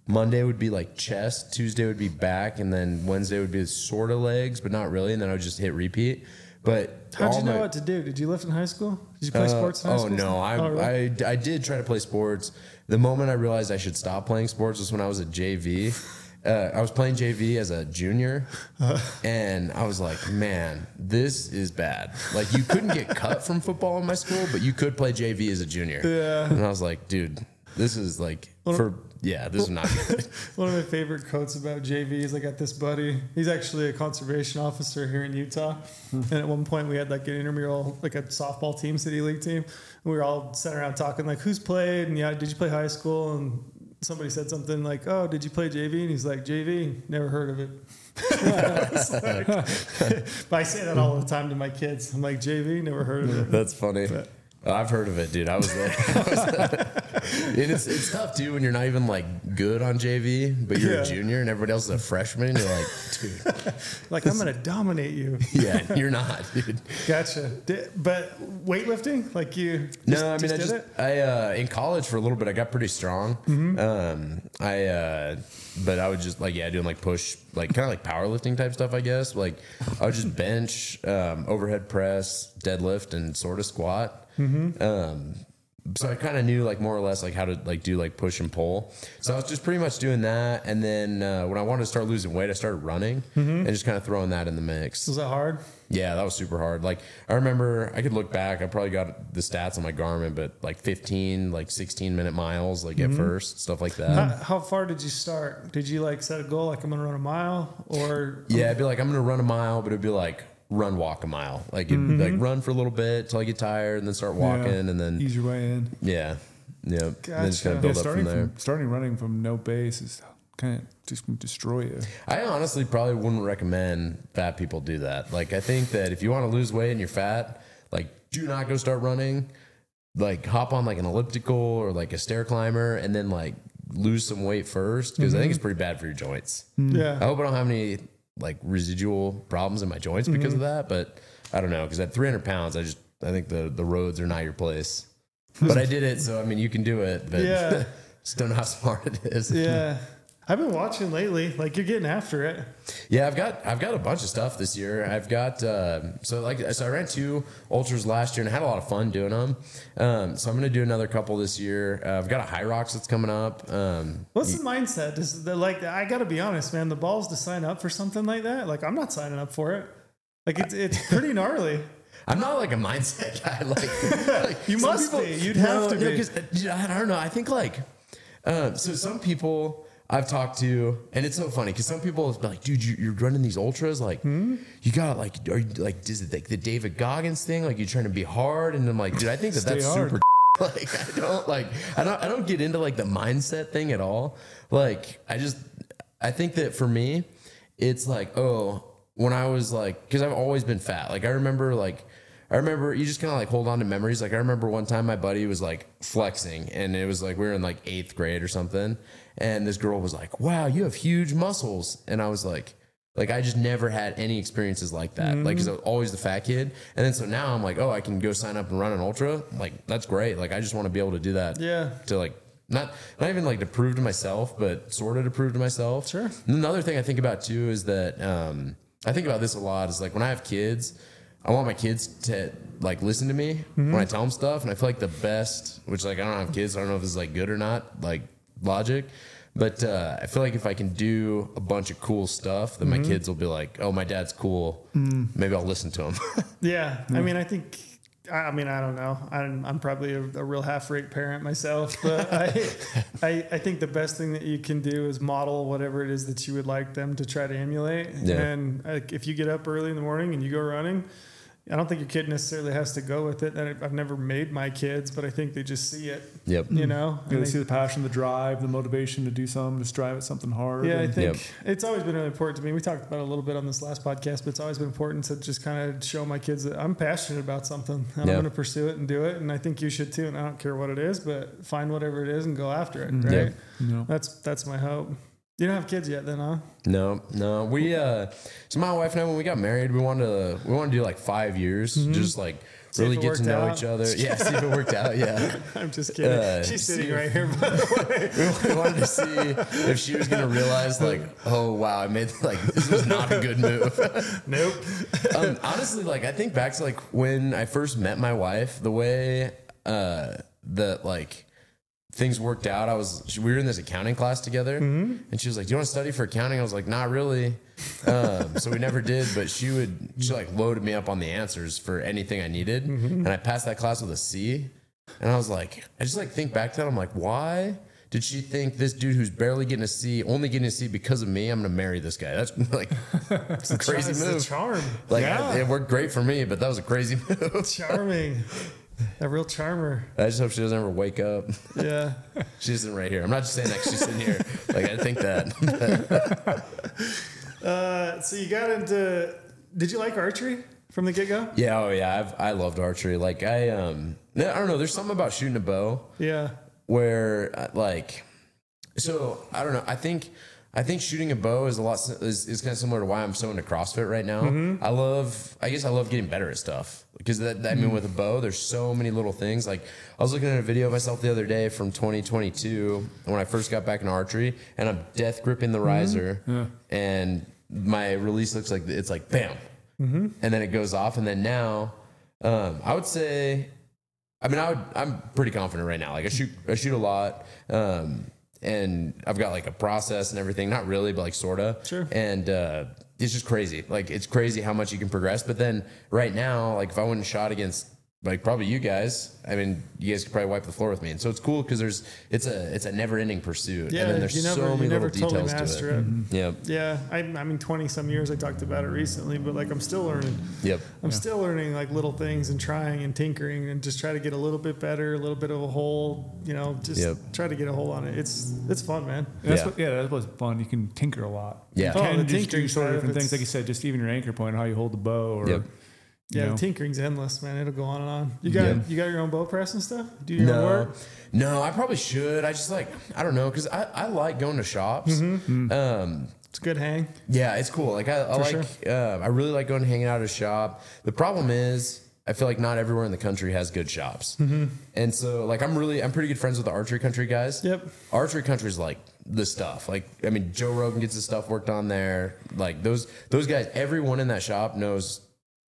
Monday would be like chest, Tuesday would be back, and then Wednesday would be sort of legs, but not really. And then I would just hit repeat. But how'd all you know my- what to do? Did you lift in high school? Did you play Uh, sports in high oh school? no, I, Oh, really? I I did try to play sports. The moment I realized I should stop playing sports was when I was at J V. Uh, I was playing J V as a junior, and I was like, man, this is bad. Like, you couldn't get cut from football in my school, but you could play J V as a junior. Yeah. And I was like, dude, this is like for yeah, this is not good. One of my favorite quotes about J V is I got this buddy. He's actually a conservation officer here in Utah. And at one point we had like an intramural, like a softball team, city league team. And we were all sitting around talking like, who's played? And yeah, did you play high school? And somebody said something like, oh, did you play J V? And he's like, J V? Never heard of it. It's like- but I say that all the time to my kids. I'm like, J V? Never heard of it. That's funny. But- Oh, I've heard of it, dude. I was like, I was- and it's it's tough too when you're not even like good on J V, but you're Yeah. a junior and everybody else is a freshman. And you're like, dude, Like, I'm going to dominate you. yeah, you're not, dude. Gotcha. Did, but weightlifting? Like you just, No, I mean, just I did just, it? I, uh, in college for a little bit, I got pretty strong. Um, I, uh, but I would just like, yeah, doing like push, like kind of like powerlifting type stuff, I guess. Like I would just bench, um, overhead press, deadlift, and sort of squat. Um, so I kind of knew like more or less like how to like do like push and pull. So I was just pretty much doing that. And then, uh, when I wanted to start losing weight, I started running and just kind of throwing that in the mix. Was that hard? Yeah, that was super hard. Like I remember I could look back, I probably got the stats on my Garmin, but like fifteen, like sixteen minute miles, like at first, stuff like that. How, how far did you start? Did you like set a goal like I'm gonna run a mile or Yeah, it'd be like I'm gonna run a mile, but it'd be like run walk a mile. Like it'd, like run for a little bit till I get tired and then start walking Yeah. and then Ease your way in. yeah. Yeah. And then just kind of Gotcha. Yeah, build up starting from there. from, starting running from no base is kind of just gonna destroy you. I honestly probably wouldn't recommend fat people do that. Like, I think that if you want to lose weight and you're fat, like, do not go start running. Like, hop on like an elliptical or like a stair climber and then like lose some weight first because I think it's pretty bad for your joints. yeah? I hope I don't have any like residual problems in my joints because of that, but I don't know because at three hundred pounds, I just I think the the roads are not your place. But I did it, so I mean, you can do it, but Yeah. just don't know how smart it is. Yeah. I've been watching lately. Like you're getting after it. Yeah, I've got I've got a bunch of stuff this year. I've got uh, so like so I ran two ultras last year and I had a lot of fun doing them. Um, so I'm gonna do another couple this year. Uh, I've got a High Rocks that's coming up. Um, What's the mindset? Does the, like I got to be honest, man. The balls to sign up for something like that. Like I'm not signing up for it. Like it's it's pretty gnarly. I'm not like a mindset guy. Like, like You some must be. You'd have to be. 'cause, uh, I don't know. I think like um, so some people I've talked to, and it's so funny because some people be like, dude, you, you're running these ultras, like Hmm? you got like, are you like, is it like the David Goggins thing? Like you're trying to be hard, and I'm like, dude, I think that Stay that's hard. super. Like I don't like I don't I don't get into like the mindset thing at all. Like I just I think that for me, it's like oh when I was like because I've always been fat. Like I remember like. I remember you just kind of like hold on to memories. Like I remember one time my buddy was like flexing and it was like we were in like eighth grade or something. And this girl was like, wow, you have huge muscles. And I was like, like I just never had any experiences like that. Like, cause I was always the fat kid. And then so now I'm like, oh, I can go sign up and run an ultra. Like, that's great. Like, I just want to be able to do that. Yeah. To like, not, not even like to prove to myself, but sort of to prove to myself. Sure. And another thing I think about too is that, um, I think about this a lot is like when I have kids, I want my kids to like listen to me Mm-hmm. when I tell them stuff. And I feel like the best, which like I don't have kids, so I don't know if this is like good or not, like logic. But uh, I feel like if I can do a bunch of cool stuff, then Mm-hmm. my kids will be like, "Oh, my dad's cool. Maybe I'll listen to him." Yeah. I mean, I think. I I mean, I don't know. I'm, I'm probably a, a real half-rate parent myself, but I, I, I think the best thing that you can do is model whatever it is that you would like them to try to emulate. Yeah. And like, if you get up early in the morning and you go running, I don't think your kid necessarily has to go with it. And I've never made my kids, but I think they just see it. Yep. You know, You And gotta they- see the passion, the drive, the motivation to do something, to strive at something hard. Yeah, I and- think Yep. it's always been really important to me. We talked about it a little bit on this last podcast, but it's always been important to just kind of show my kids that I'm passionate about something and I'm Yeah. going to pursue it and do it. And I think you should too. And I don't care what it is, but find whatever it is and go after it. Right? Yeah. you know. That's that's my hope. You don't have kids yet, then, huh? No, no. We uh, so my wife and I, when we got married, we wanted to we wanted to do like five years, mm-hmm. just like see really get to know out. each other. Yeah, see if it worked out. Yeah. I'm just kidding. Uh, She's sitting right here, by the way. We wanted to see if she was gonna realize, like, oh wow, I made like this was not a good move. Nope. um, honestly, like I think back to like when I first met my wife, the way uh, that like. things worked out. I was, we were in this accounting class together mm-hmm. and she was like, do you want to study for accounting? I was like, not really. Um, so we never did, but she would, she like loaded me up on the answers for anything I needed. Mm-hmm. And I passed that class with a C. And I was like, I just like think back to that. I'm like, why did she think this dude who's barely getting a C, only getting a C because of me, I'm going to marry this guy? That's like, it's a crazy it's move. A charm. Like yeah. I, it worked great for me, but that was a crazy move. Charming. A real charmer. I just hope she doesn't ever wake up. Yeah. She's sitting right here. I'm not just saying that 'cause she's sitting here. Like, I think that. uh, so you got into, did you like archery from the get-go? Yeah, oh yeah. I've, I loved archery. Like, I, um, I don't know. There's something about shooting a bow. Yeah. Where, like, so, I don't know. I think... I think shooting a bow is a lot is, is kind of similar to why I'm so into CrossFit right now. Mm-hmm. I love, I guess I love getting better at stuff because that, that, I mean, with a bow, there's so many little things. Like I was looking at a video of myself the other day from twenty twenty-two when I first got back in archery, and I'm death gripping the riser, mm-hmm. yeah. and my release looks like it's like bam, mm-hmm. and then it goes off, and then now, um, I would say, I mean, I would, I'm pretty confident right now. Like I shoot, I shoot a lot. Um, And I've got like a process and everything, not really, but like sorta. Sure. And uh, it's just crazy. Like it's crazy how much you can progress. But then right now, like if I went and shot against like probably you guys, I mean, you guys could probably wipe the floor with me. And so it's cool because there's it's a it's a never ending pursuit. Yeah, and then there's you never, so many you never little totally details master to it. it. Mm-hmm. Yeah. Yeah. I, I mean, twenty some years. I talked about it recently, but like I'm still learning. Yep. I'm yeah. still learning like little things and trying and tinkering and just try to get a little bit better, a little bit of a hole. You know, just yep. try to get a hole on it. It's it's fun, man. That's yeah. What, yeah, that was fun. You can tinker a lot. Yeah. You Oh, can the just do tinkering sort of side of different it's- things, like you said, just even your anchor point, how you hold the bow, or Yep. you Yeah, know. the tinkering's endless, man. It'll go on and on. You got Yeah. you got your own bow press and stuff? Do your own No, work? no, I probably should. I just like I don't know because I, I like going to shops. Mm-hmm. Um, It's a good hang. Yeah, it's cool. Like I, I For like, uh, I really like going and hanging out at a shop. The problem is, I feel like not everywhere in the country has good shops, mm-hmm. and so like I'm really, I'm pretty good friends with the archery country guys. Yep. Archery country is like the stuff. Like I mean, Joe Rogan gets his stuff worked on there. Like those those guys, everyone in that shop knows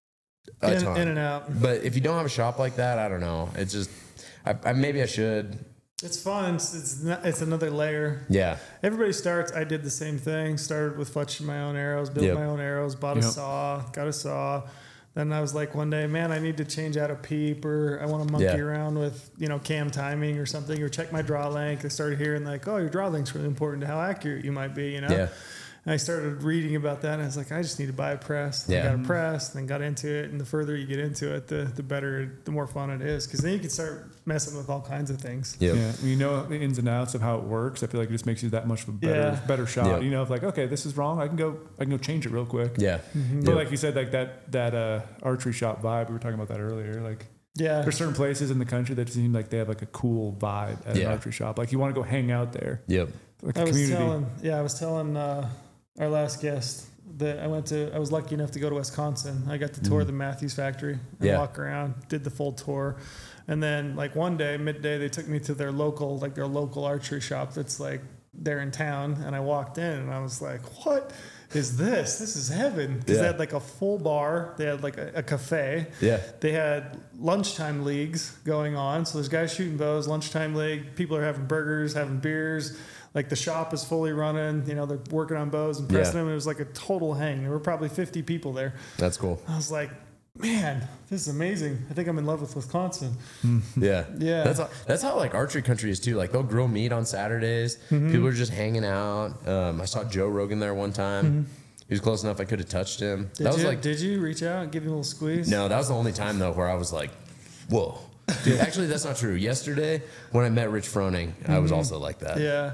a In, ton. in and out. But if you don't have a shop like that, I don't know. It's just, I, I maybe I should. It's fun. It's it's, not, it's another layer. Yeah. Everybody starts. I did the same thing. Started with fletching my own arrows, built Yep. my own arrows, bought a Yep. saw, got a saw. Then I was like one day, man, I need to change out a peep, or I want to monkey Yeah. around with, you know, cam timing or something, or check my draw length. I started hearing like, oh, your draw length's really important to how accurate you might be, you know? Yeah. And I started reading about that, and I was like, I just need to buy a press. Yeah. I got a press, then got into it, and the further you get into it, the the better, the more fun it is, because then you can start messing with all kinds of things. Yep. Yeah, when you know the ins and outs of how it works, I feel like it just makes you that much of a better, Yeah. better shot. Yep. You know, if like, okay, this is wrong, I can go, I can go change it real quick. Yeah. But Yep. like you said, like that that uh, archery shop vibe, we were talking about that earlier. Like, Yeah. there's certain places in the country that seem like they have like a cool vibe at Yeah. an archery shop. Like you want to go hang out there, Yep. like a I was community. telling, yeah, I was telling uh, our last guest that I went to. I was lucky enough to go to Wisconsin. I got to tour the Matthews factory and Yeah. walk around. Did the full tour, and then like one day, midday, they took me to their local, like their local archery shop that's like there in town. And I walked in, and I was like, "What is this? This is heaven!" Because Yeah. they had like a full bar. They had like a, a cafe. Yeah. They had lunchtime leagues going on. So there's guys shooting bows, lunchtime league. People are having burgers, having beers. Like the shop is fully running. You know, they're working on bows and pressing Yeah. them. It was like a total hang. There were probably fifty people there. That's cool. I was like, man, this is amazing. I think I'm in love with Wisconsin. Yeah. Yeah. That's how, that's how like archery country is too. Like they'll grill meat on Saturdays. People are just hanging out. Um, I saw Joe Rogan there one time. He was close enough I could have touched him. Did that was you, like did you reach out and give him a little squeeze? no, that was the only time though where I was like, whoa. Dude, actually that's not true. Yesterday when I met Rich Froning, I was also like that. Yeah.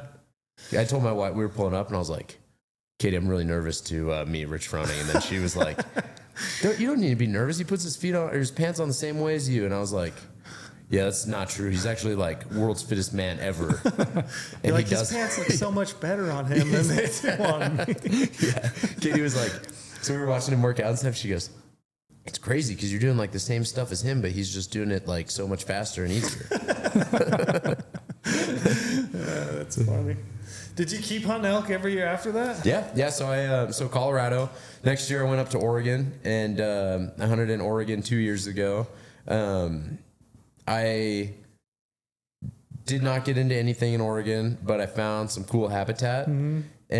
I told my wife we were pulling up and I was like, Katie, I'm really nervous to uh, meet Rich Froning. And then she was like, don't, you don't need to be nervous. He puts his feet on or his pants on the same way as you. And I was like, Yeah, that's not true. He's actually like world's fittest man ever. And You're like, he his does. pants look so much better on him than they do on me. Yeah. Katie was like, so we were watching him work out and stuff. She goes, it's crazy because you're doing like the same stuff as him, but he's just doing it like so much faster and easier. Yeah, that's funny. Did you keep hunting elk every year after that? Yeah, yeah. So I, uh, so Colorado. Next year I went up to Oregon, and um, I hunted in Oregon two years ago. Um, I did not get into anything in Oregon, but I found some cool habitat. Mm-hmm.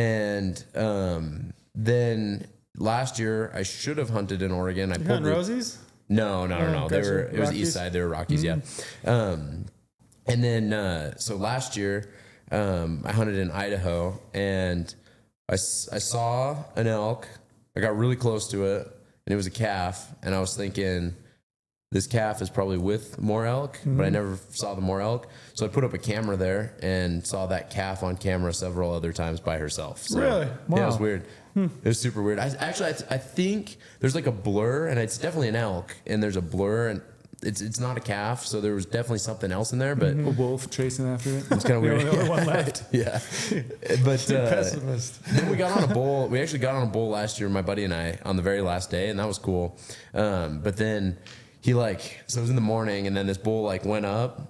And um, then last year I should have hunted in Oregon. I You pulled hunting the, Rosies? No, no, no, Oh, no. They gotcha. were. It was Rockies? East Side. They were Rockies. Mm-hmm. Yeah. Um, and then uh, so last year um, I hunted in Idaho, and I, s- I saw an elk. I got really close to it, and it was a calf. And I was thinking, this calf is probably with more elk, Mm-hmm. but I never saw the more elk. So I put up a camera there and saw that calf on camera several other times by herself. So, Really? Yeah, it was Wow. weird. It was super weird. I, actually, I, th- I think there's like a blur, and it's definitely an elk, and there's a blur, and it's it's not a calf, so there was definitely something else in there, but A wolf chasing after it. it's kind of weird. The only one left. Yeah, but uh, Pessimist. then we got on a bull. We actually got on a bull last year, my buddy and I, on the very last day, and that was cool. Um, but then he like, so it was in the morning, and then this bull like went up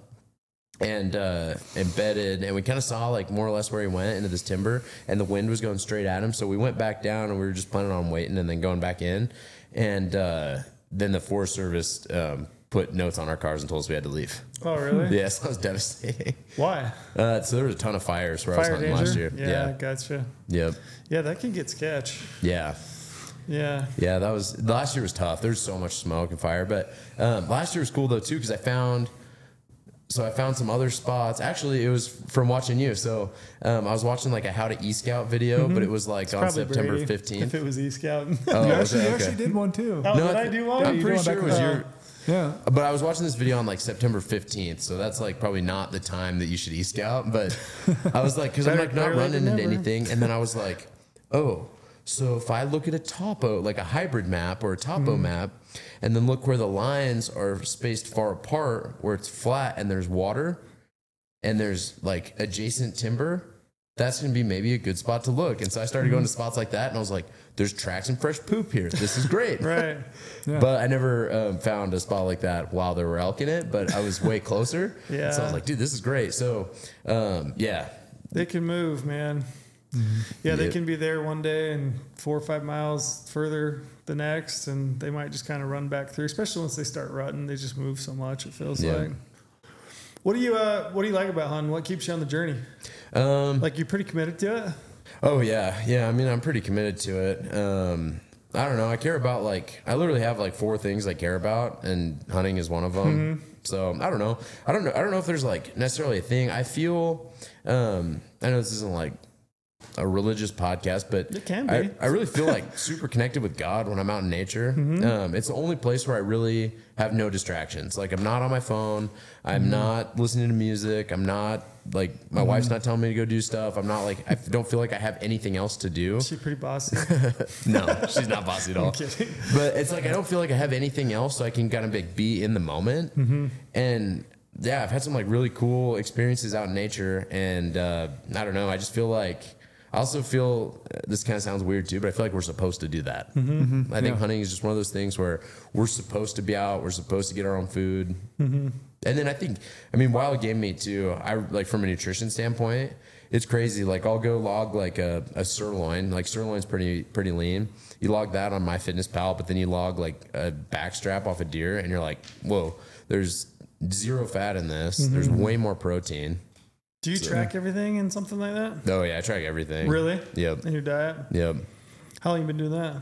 and uh, embedded, and we kind of saw like more or less where he went into this timber, and the wind was going straight at him. So we went back down, and we were just planning on waiting and then going back in, and uh, then the Forest Service um, put notes on our cars and told us we had to leave. Oh, really? Yeah, so that was devastating. Why? Uh, so there was a ton of fires where I was Fire hunting danger? last year. Yeah, Yeah. gotcha. Yep. Yeah, that can get sketch. Yeah. Yeah. Yeah, that was last year was tough. There's so much smoke and fire, but um, last year was cool though too because I found. So I found some other spots. Actually, it was from watching you. So um, I was watching like a How to E-Scout video, but it was like on Probably September Brady, fifteenth. If it was E-Scout. Oh, You okay, actually, you okay. actually did one too. Oh, No, did I I th- do one? I'm you pretty doing sure back it was then? your. Yeah. But I was watching this video on like September fifteenth, so that's like probably not the time that you should e-scout. But I was like, because I'm Better- like not better late running than into never. anything, and then I was like, oh, so if I look at a topo, like a hybrid map or a topo map, and then look where the lines are spaced far apart, where it's flat and there's water, and there's like adjacent timber, that's gonna be maybe a good spot to look. And so I started going to spots like that, and I was like, there's tracks and fresh poop here. This is great. Right. Yeah. But I never um, found a spot like that while there were elk in it, but I was way closer. Yeah. So I was like, dude, this is great. So, um, yeah. They can move, man. Yeah, they Yep. can be there one day and four or five miles further the next, and they might just kind of run back through. Especially once they start rutting, they just move so much. It feels Yeah. like. What do you uh, What do you like about hunting? What keeps you on the journey? Um, Like you're pretty committed to it. oh, yeah. Yeah. I mean, I'm pretty committed to it. Um, I don't know. I care about like, I literally have like four things I care about, and hunting is one of them. So I don't know. I don't know. I don't know if there's like necessarily a thing. I feel, um, I know this isn't like a religious podcast, but It can I, be. I really feel like super connected with God when I'm out in nature. Mm-hmm. Um, it's the only place where I really have no distractions. Like I'm not on my phone. I'm Mm-hmm. not listening to music. I'm not like my wife's not telling me to go do stuff. I'm not like I don't feel like I have anything else to do. She's pretty bossy. No, she's not bossy at all. kidding. But it's like I don't feel like I have anything else, so I can kind of like be in the moment. Mm-hmm. And yeah, I've had some like really cool experiences out in nature, and uh, I don't know. I just feel like I also feel uh, this kind of sounds weird too, but I feel like we're supposed to do that. Mm-hmm. I think Yeah. hunting is just one of those things where we're supposed to be out. We're supposed to get our own food. Mm-hmm. And then I think, I mean, wild game meat too. I like from a nutrition standpoint, it's crazy. Like I'll go log like a, a sirloin. Like sirloin's pretty pretty lean. You log that on MyFitnessPal, but then you log like a back strap off a deer, and you're like, whoa, there's zero fat in this. There's way more protein. Do you track everything in something like that? Oh yeah, I track everything. Really? Yep. In your diet? Yep. How long you been doing that?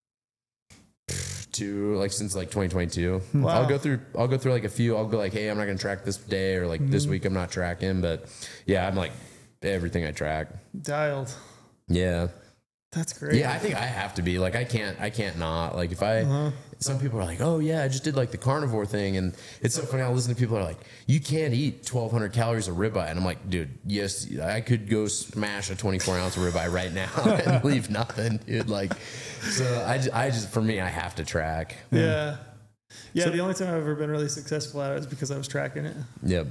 To like since like twenty twenty-two. Wow. I'll go through. I'll go through like a few. I'll go like, hey, I'm not gonna track this day, or like this week I'm not tracking. But yeah, I'm like everything I track. Dialed. Yeah. That's great. Yeah, I think I have to be like I can't I can't not like if I Uh-huh. some people are like, oh yeah, I just did like the carnivore thing, and it's so funny. I listen to people who are like, you can't eat twelve hundred calories of ribeye, and I'm like, dude, yes, I could go smash a twenty-four ounce of ribeye right now and leave nothing, dude. Like, so I just, I just for me I have to track. Yeah. Yeah, So- the only time I've ever been really successful at it is because I was tracking it. Yep.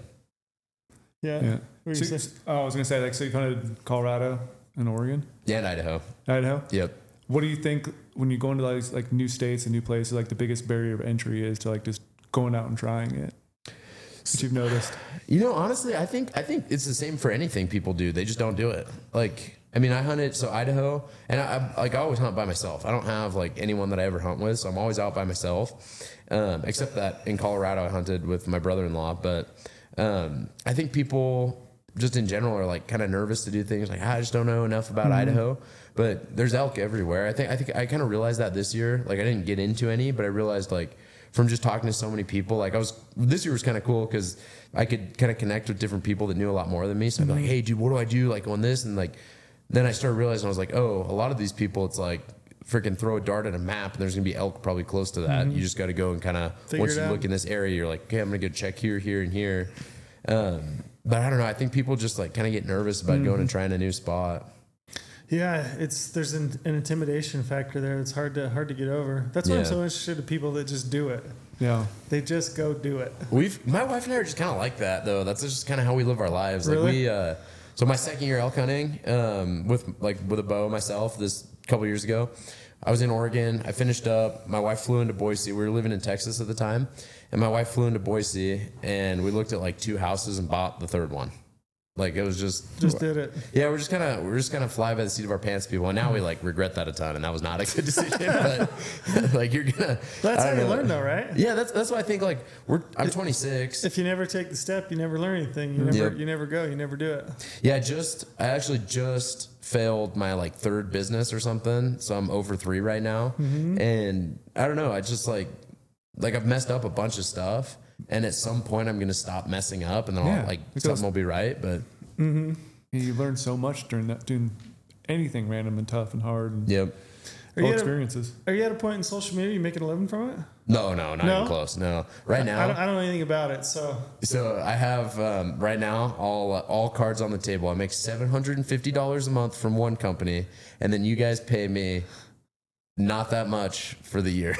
Yeah. Yeah. What So, do you say? oh, I was gonna say like so you hunted Colorado and Oregon, Yeah, in Idaho. Idaho. Yep. What do you think when you go into like, like new states and new places, like the biggest barrier of entry is to like just going out and trying it? That you've noticed? You know, honestly, I think I think it's the same for anything people do. They just don't do it. Like, I mean, I hunted so Idaho, and I, I like I always hunt by myself. I don't have like anyone that I ever hunt with, so I'm always out by myself. Um, except that in Colorado, I hunted with my brother-in-law. But um, I think people just in general are like kind of nervous to do things. Like, I just don't know enough about Mm-hmm. Idaho. But there's elk everywhere. I think I think I kind of realized that this year. Like, I didn't get into any, but I realized like. From just talking to so many people, like I was, this year was kind of cool because I could kind of connect with different people that knew a lot more than me. So I'd be like, hey, dude, what do I do like on this? And like, then I started realizing I was like, oh, a lot of these people, it's like freaking throw a dart at a map and there's going to be elk probably close to that. You just got to go and kind of, Figure once it you out. look in this area, you're like, okay, I'm going to go check here, here, and here. Um, but I don't know. I think people just like kind of get nervous about going and trying a new spot. Yeah, it's there's an, an intimidation factor there. It's hard to hard to get over. That's why I'm Yeah. so interested in people that just do it. Yeah. They just go do it. We've my wife and I are just kind of like that though. That's just kind of how we live our lives. Like Really? we, uh, so my second year elk hunting, um, with like with a bow myself this couple years ago, I was in Oregon. I finished up. My wife flew into Boise. We were living in Texas at the time, and my wife flew into Boise, and we looked at like two houses and bought the third one. Like it was just Just did it. yeah, we're just kind of we're just kind of fly by the seat of our pants people, and now we like regret that a ton, and that was not a good decision. But like you're gonna, That's I how don't you know. learn, though, right? Yeah, that's that's why I think like we're I'm twenty-six. If you never take the step, you never learn anything. You never Yep. you never go. You never do it. Yeah, just I actually just failed my like third business or something, so I'm over three right now, and I don't know. I just like like I've messed up a bunch of stuff, and at some point I'm gonna stop messing up, and then Yeah, I'll, like because- something will be right. But You learn so much during that, doing anything random and tough and hard and yep, Are all you, at a, experiences. are you at a point in social media you making a living from it? no, no, not No? even close. No, right I now. don't, I don't know anything about it, so So I have um, right now all uh, all cards on the table. I make seven hundred and fifty dollars a month from one company, and then you guys pay me not that much for the year.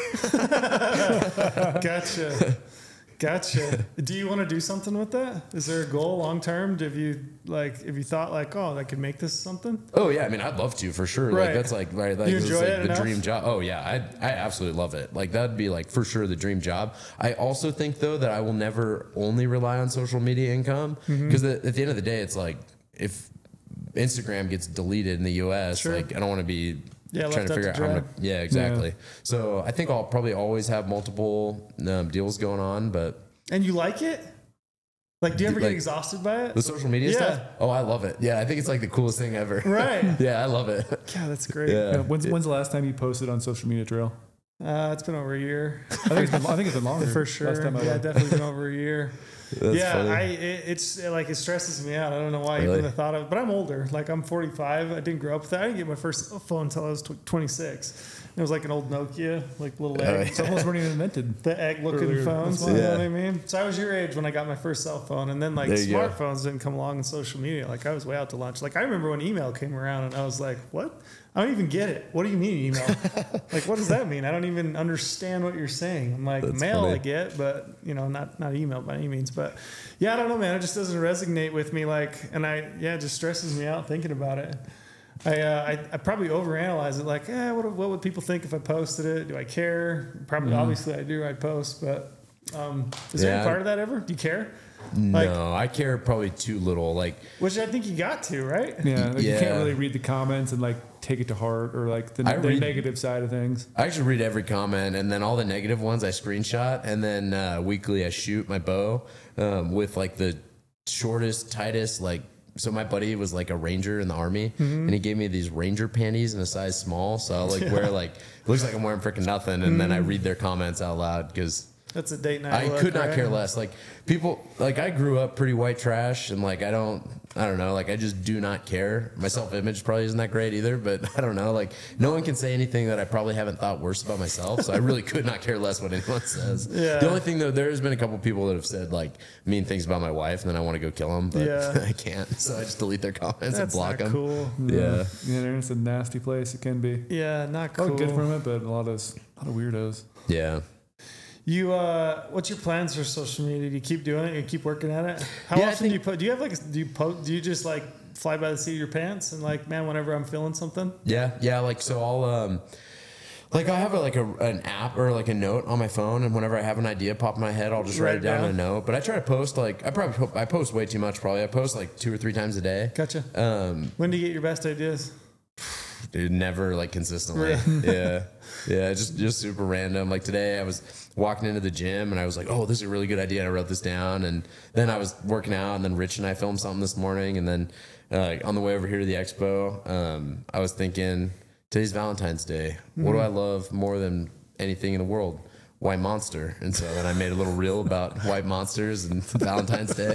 gotcha. Gotcha. Do you want to do something with that? Is there a goal long term? Have you like if you thought like, oh, I could make this something? Oh yeah, I mean I'd love to for sure. Right. Like that's like right, like You this is enjoy like it the enough? dream job. Oh yeah, I I absolutely love it. Like that'd be like for sure the dream job. I also think though that I will never only rely on social media income Mm-hmm. because at the end of the day, it's like if Instagram gets deleted in the U S, Sure. like I don't want to be Yeah, trying left to out figure to out how I'm dry. gonna, yeah, exactly. So I think I'll probably always have multiple um, deals going on, but And you like it? Like, do you ever get Like- exhausted by it? the social media Yeah. stuff, oh, I love it. Yeah, I think it's like the coolest thing ever. Right. Yeah, I love it. Yeah, that's great. Yeah. Yeah, when's, when's the last time you posted on social media, Trail? Uh, it's been over a year. I think it's been, I think it's been longer. For Last sure. time I Yeah, looked. definitely been over a year. That's yeah, funny. I it, it's like it stresses me out. I don't know why Really? even the thought of. But I'm older. Like I'm forty-five. I didn't grow up with that. I didn't get my first cell phone until I was tw- twenty-six. It was like an old Nokia, like little Oh, egg. yeah. Some of us weren't even invented. The egg-looking Earlier. phones. That's You why. know what Yeah. I mean? So I was your age when I got my first cell phone, and then like There you go. smartphones didn't come along in social media. Like I was way out to lunch. Like I remember when email came around, and I was like, "What? I don't even get it. What do you mean email? Like what does that mean? I don't even understand what you're saying." I'm like, That's mail funny. I get, but you know, not not email by any means. But yeah, I don't know, man. It just doesn't resonate with me. Like, and I yeah, it just stresses me out thinking about it. I, uh, I I probably overanalyze it. Like, eh, what what would people think if I posted it? Do I care? Probably, obviously, I do. I post, but um, is there Yeah. any part of that ever? Do you care? Like, No, I care probably too little. Like, which I think you got to, right? Yeah, like you can't Yeah. really read the comments and like take it to heart or like the, I the read- negative side of things. I actually read every comment, and then all the negative ones I screenshot, and then uh, weekly I shoot my bow um, with like the shortest, tightest. Like, so my buddy was like a ranger in the army, Mm-hmm. and he gave me these ranger panties in a size small. So I like wear like it looks like I'm wearing freaking nothing, and then I read their comments out loud because. That's a date night. I look, could not right? care less. Like people, like I grew up pretty white trash, and like I don't, I don't know, like I just do not care. My self image probably isn't that great either, but I don't know. Like no one can say anything that I probably haven't thought worse about myself. So I really could not care less what anyone says. Yeah. The only thing though, there's been a couple people that have said like mean things about my wife, and then I want to go kill them, but Yeah. I can't. So I just delete their comments and That's block not them. cool. Yeah. The internet's a nasty place. It can be. Yeah, not Oh, cool. good from it, but a lot of a lot of weirdos. Yeah. You, uh, what's your plans for social media? Do you keep doing it? You keep working at it? How Yeah, I often do you think- put? Do you have like? A, do you post? Do you just like fly by the seat of your pants and like, man, whenever I'm feeling something? Yeah, yeah. Like so, I'll um, like I have a, like a an app or like a note on my phone, and whenever I have an idea pop in my head, I'll just write, Write it down down. in a note. But I try to post like I probably po- I post way too much. Probably I post like two or three times a day. Gotcha. Um, When do you get your best ideas? Dude, never like consistently. yeah. Yeah. Just, just super random. Like today I was walking into the gym and I was like, oh, this is a really good idea. And I wrote this down. And then I was working out and then Rich and I filmed something this morning. And then uh, on the way over here to the expo, um, I was thinking today's Valentine's Day. What do I love more than anything in the world? White Monster. And so then I made a little reel about white monsters and Valentine's Day.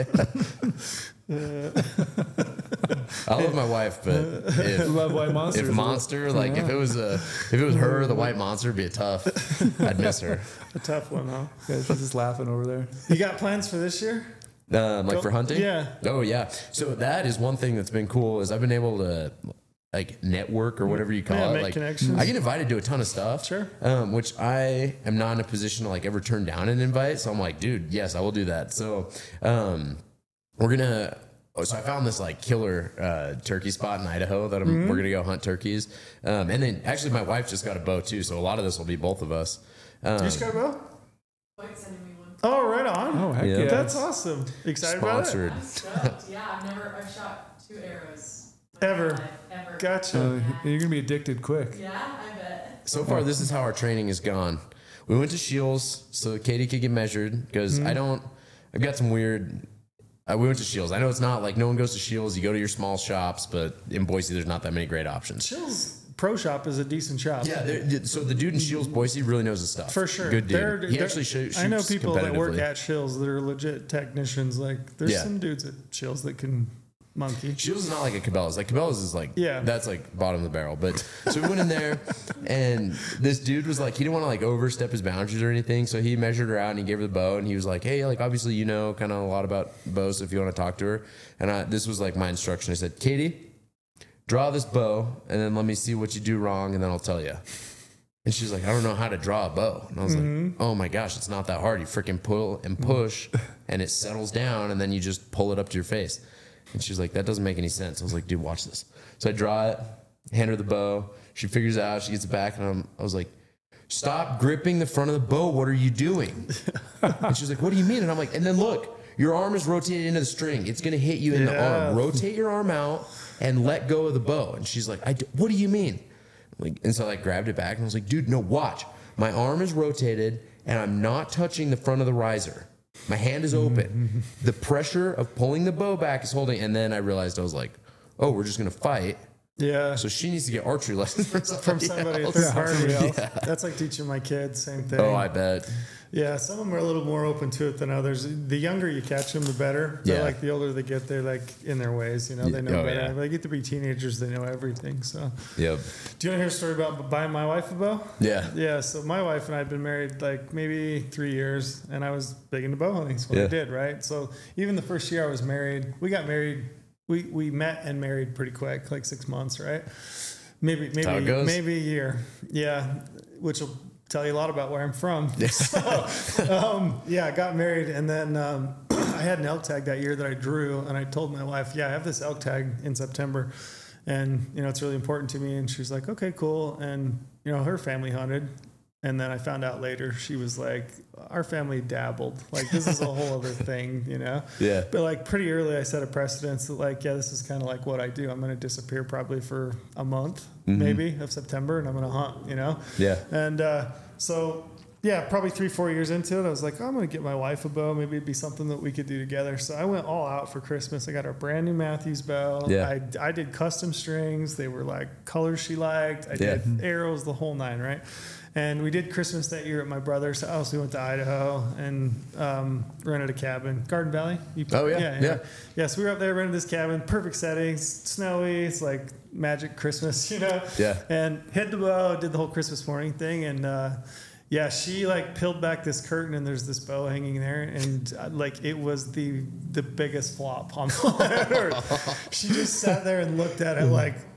I love my wife, but if, Love white monsters. if monster, like if it was a, if it was her, the white monster, it'd be a tough. I'd miss her. A tough one, huh? Yeah, she's just laughing over there. You got plans for this year? Um, like Go- for hunting. yeah. Oh yeah. So that is one thing that's been cool is I've been able to like network or whatever you call Yeah, it. make Like connections. I get invited to a ton of stuff. Sure. Um, which I am not in a position to like ever turn down an invite. So I'm like, dude, yes, I will do that. So, um, we're gonna. Oh, so I found this like killer uh, turkey spot in Idaho that I'm, Mm-hmm. we're gonna go hunt turkeys. Um, and then actually my wife just got a bow too, so a lot of this will be both of us. Um, You just got a bow? Mike's sending me one. Oh, right on. Oh, heck Yeah. yeah. That's awesome. Excited sponsored. I'm stoked. Yeah, I've never, I've shot two arrows. my Ever. life, Ever. Gotcha. Uh, you're gonna be addicted quick. Yeah, I bet. So far, this is how our training has gone. We went to Shields so Katie could get measured because I don't. I've got some weird. Uh, we went to Shields. I know it's not like no one goes to Shields. You go to your small shops, but in Boise, there's not that many great options. Chill's Pro Shop is a decent shop. Yeah, they're- so the dude in Shields, Boise, really knows his stuff. For sure. Good dude. They're- he they're- actually sh- shoots I know people that work competitively. at Chills that are legit technicians. Like, there's Yeah. some dudes at Chills that can monkey. Shields is not like a Cabela's. Like Cabela's is like, Yeah. that's like bottom of the barrel. But so we went in there, and this dude was like, he didn't want to like overstep his boundaries or anything. So he measured her out and he gave her the bow, and he was like, hey, like obviously you know kind of a lot about bows if you want to talk to her. And I, this was like my instruction. I said, Katie, draw this bow, and then let me see what you do wrong, and then I'll tell you. And she's like, I don't know how to draw a bow. And I was like, oh my gosh, it's not that hard. You freaking pull and push, and it settles down, and then you just pull it up to your face. And she's like, that doesn't make any sense. I was like, dude, watch this. So I draw it, hand her the bow. She figures it out. She gets it back, and I'm, I was like, stop gripping the front of the bow. What are you doing? And she's like, what do you mean? And I'm like, and then look, your arm is rotated into the string. It's going to hit you in the Yeah. arm. Rotate your arm out and let go of the bow. And she's like, I do, what do you mean? Like, and so I like, grabbed it back and I was like, dude, no, watch. My arm is rotated and I'm not touching the front of the riser. My hand is open. The pressure of pulling the bow back is holding. And then I realized I was like, oh, we're just going to fight. Yeah. So she needs to get archery lessons from somebody, From somebody else. third party. somebody else. That's like teaching my kids, same thing. Oh, I bet. Yeah, some of them are a little more open to it than others. The younger you catch them, the better. They're Yeah. like the older they get, they're like in their ways. You know, they know Oh, better. yeah. They get to be teenagers, they know everything. So, Yep. do you want to hear a story about buying my wife a bow? Yeah. Yeah, so my wife and I had been married like maybe three years, and I was big into bow hunting. So what I Yeah. did, right? So even the first year I was married, we got married. We we met and married pretty quick, like six months, right? Maybe how it maybe goes. maybe a year. Yeah, which will tell you a lot about where I'm from. So, um, yeah, I got married, and then um, I had an elk tag that year that I drew, and I told my wife, "Yeah, I have this elk tag in September, and you know it's really important to me." And she's like, "Okay, cool." And you know her family hunted, and then I found out later she was like, "Our family dabbled. Like this is a whole other thing, you know." Yeah. But like pretty early, I set a precedence that like, yeah, this is kind of like what I do. I'm going to disappear probably for a month, maybe of September, and I'm going to hunt, you know. Yeah. And uh, so, yeah, probably three, four years into it, I was like, oh, I'm going to get my wife a bow. Maybe it'd be something that we could do together. So I went all out for Christmas. I got our brand new Matthews bow. Yeah. I, I did custom strings. They were like colors she liked. I Yeah. did arrows, the whole nine, right? And we did Christmas that year at my brother's house. We went to Idaho and um, rented a cabin. Garden Valley? You, Oh, yeah, yeah. yeah. Yeah, so we were up there, rented this cabin. Perfect settings, snowy. It's like magic Christmas, you know? Yeah. And hit the bow, did the whole Christmas morning thing. And uh, yeah, she like peeled back this curtain and there's this bow hanging there. And uh, like it was the the biggest flop on the planet Earth. She just sat there and looked at it like,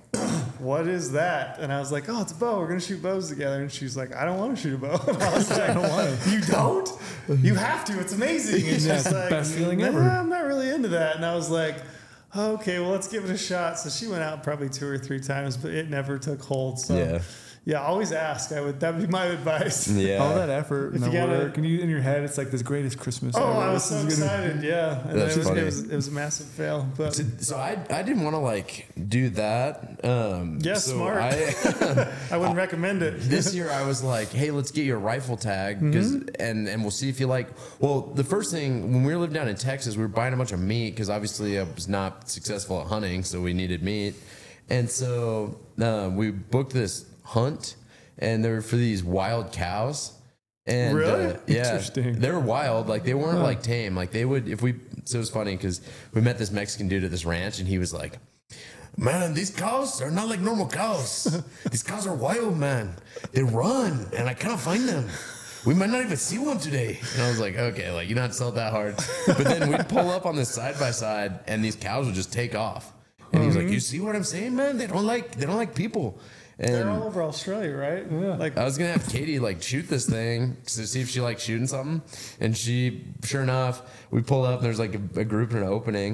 what is that? And I was like, oh, it's a bow. We're going to shoot bows together. And she's like, I don't want to shoot a bow. And I was like, I don't want to. You don't? You have to. It's amazing. And she's Yeah, it's the like, best feeling nah, ever. I'm not really into that. And I was like, okay, well, let's give it a shot. So she went out probably two or three times, but it never took hold. So Yeah. yeah, always ask. I would. That would be my advice. Yeah. All that effort and If the you gotta- work, and you in your head, it's like this greatest Christmas. Oh, ever. I was This so is gonna- excited. Yeah. And That's it was, funny. It was, it was a massive fail. But So I I didn't want to like do that. Um, Yeah, so smart. I, I wouldn't recommend it. this year I was like, hey, let's get you a rifle tag because and and we'll see if you like. Well, the first thing when we were living down in Texas, we were buying a bunch of meat because obviously I was not successful at hunting, so we needed meat, and so uh, we booked this hunt, and they were for these wild cows. And Really? uh, yeah, Interesting. they were wild. Like they weren't like tame. Like they would if we. So it was funny because we met this Mexican dude at this ranch, and he was like, "Man, these cows are not like normal cows. These cows are wild, man. They run, and I cannot find them. We might not even see one today." And I was like, "Okay, like you don't have to sell it that hard." But then we'd pull up on this side by side, and these cows would just take off. And he was like, "You see what I'm saying, man? They don't like they don't like people." They're all And over Australia, right? Yeah. Like, I was gonna have Katie like shoot this thing to see if she liked shooting something, and she, sure enough, we pulled up and there's like a, a group in an opening.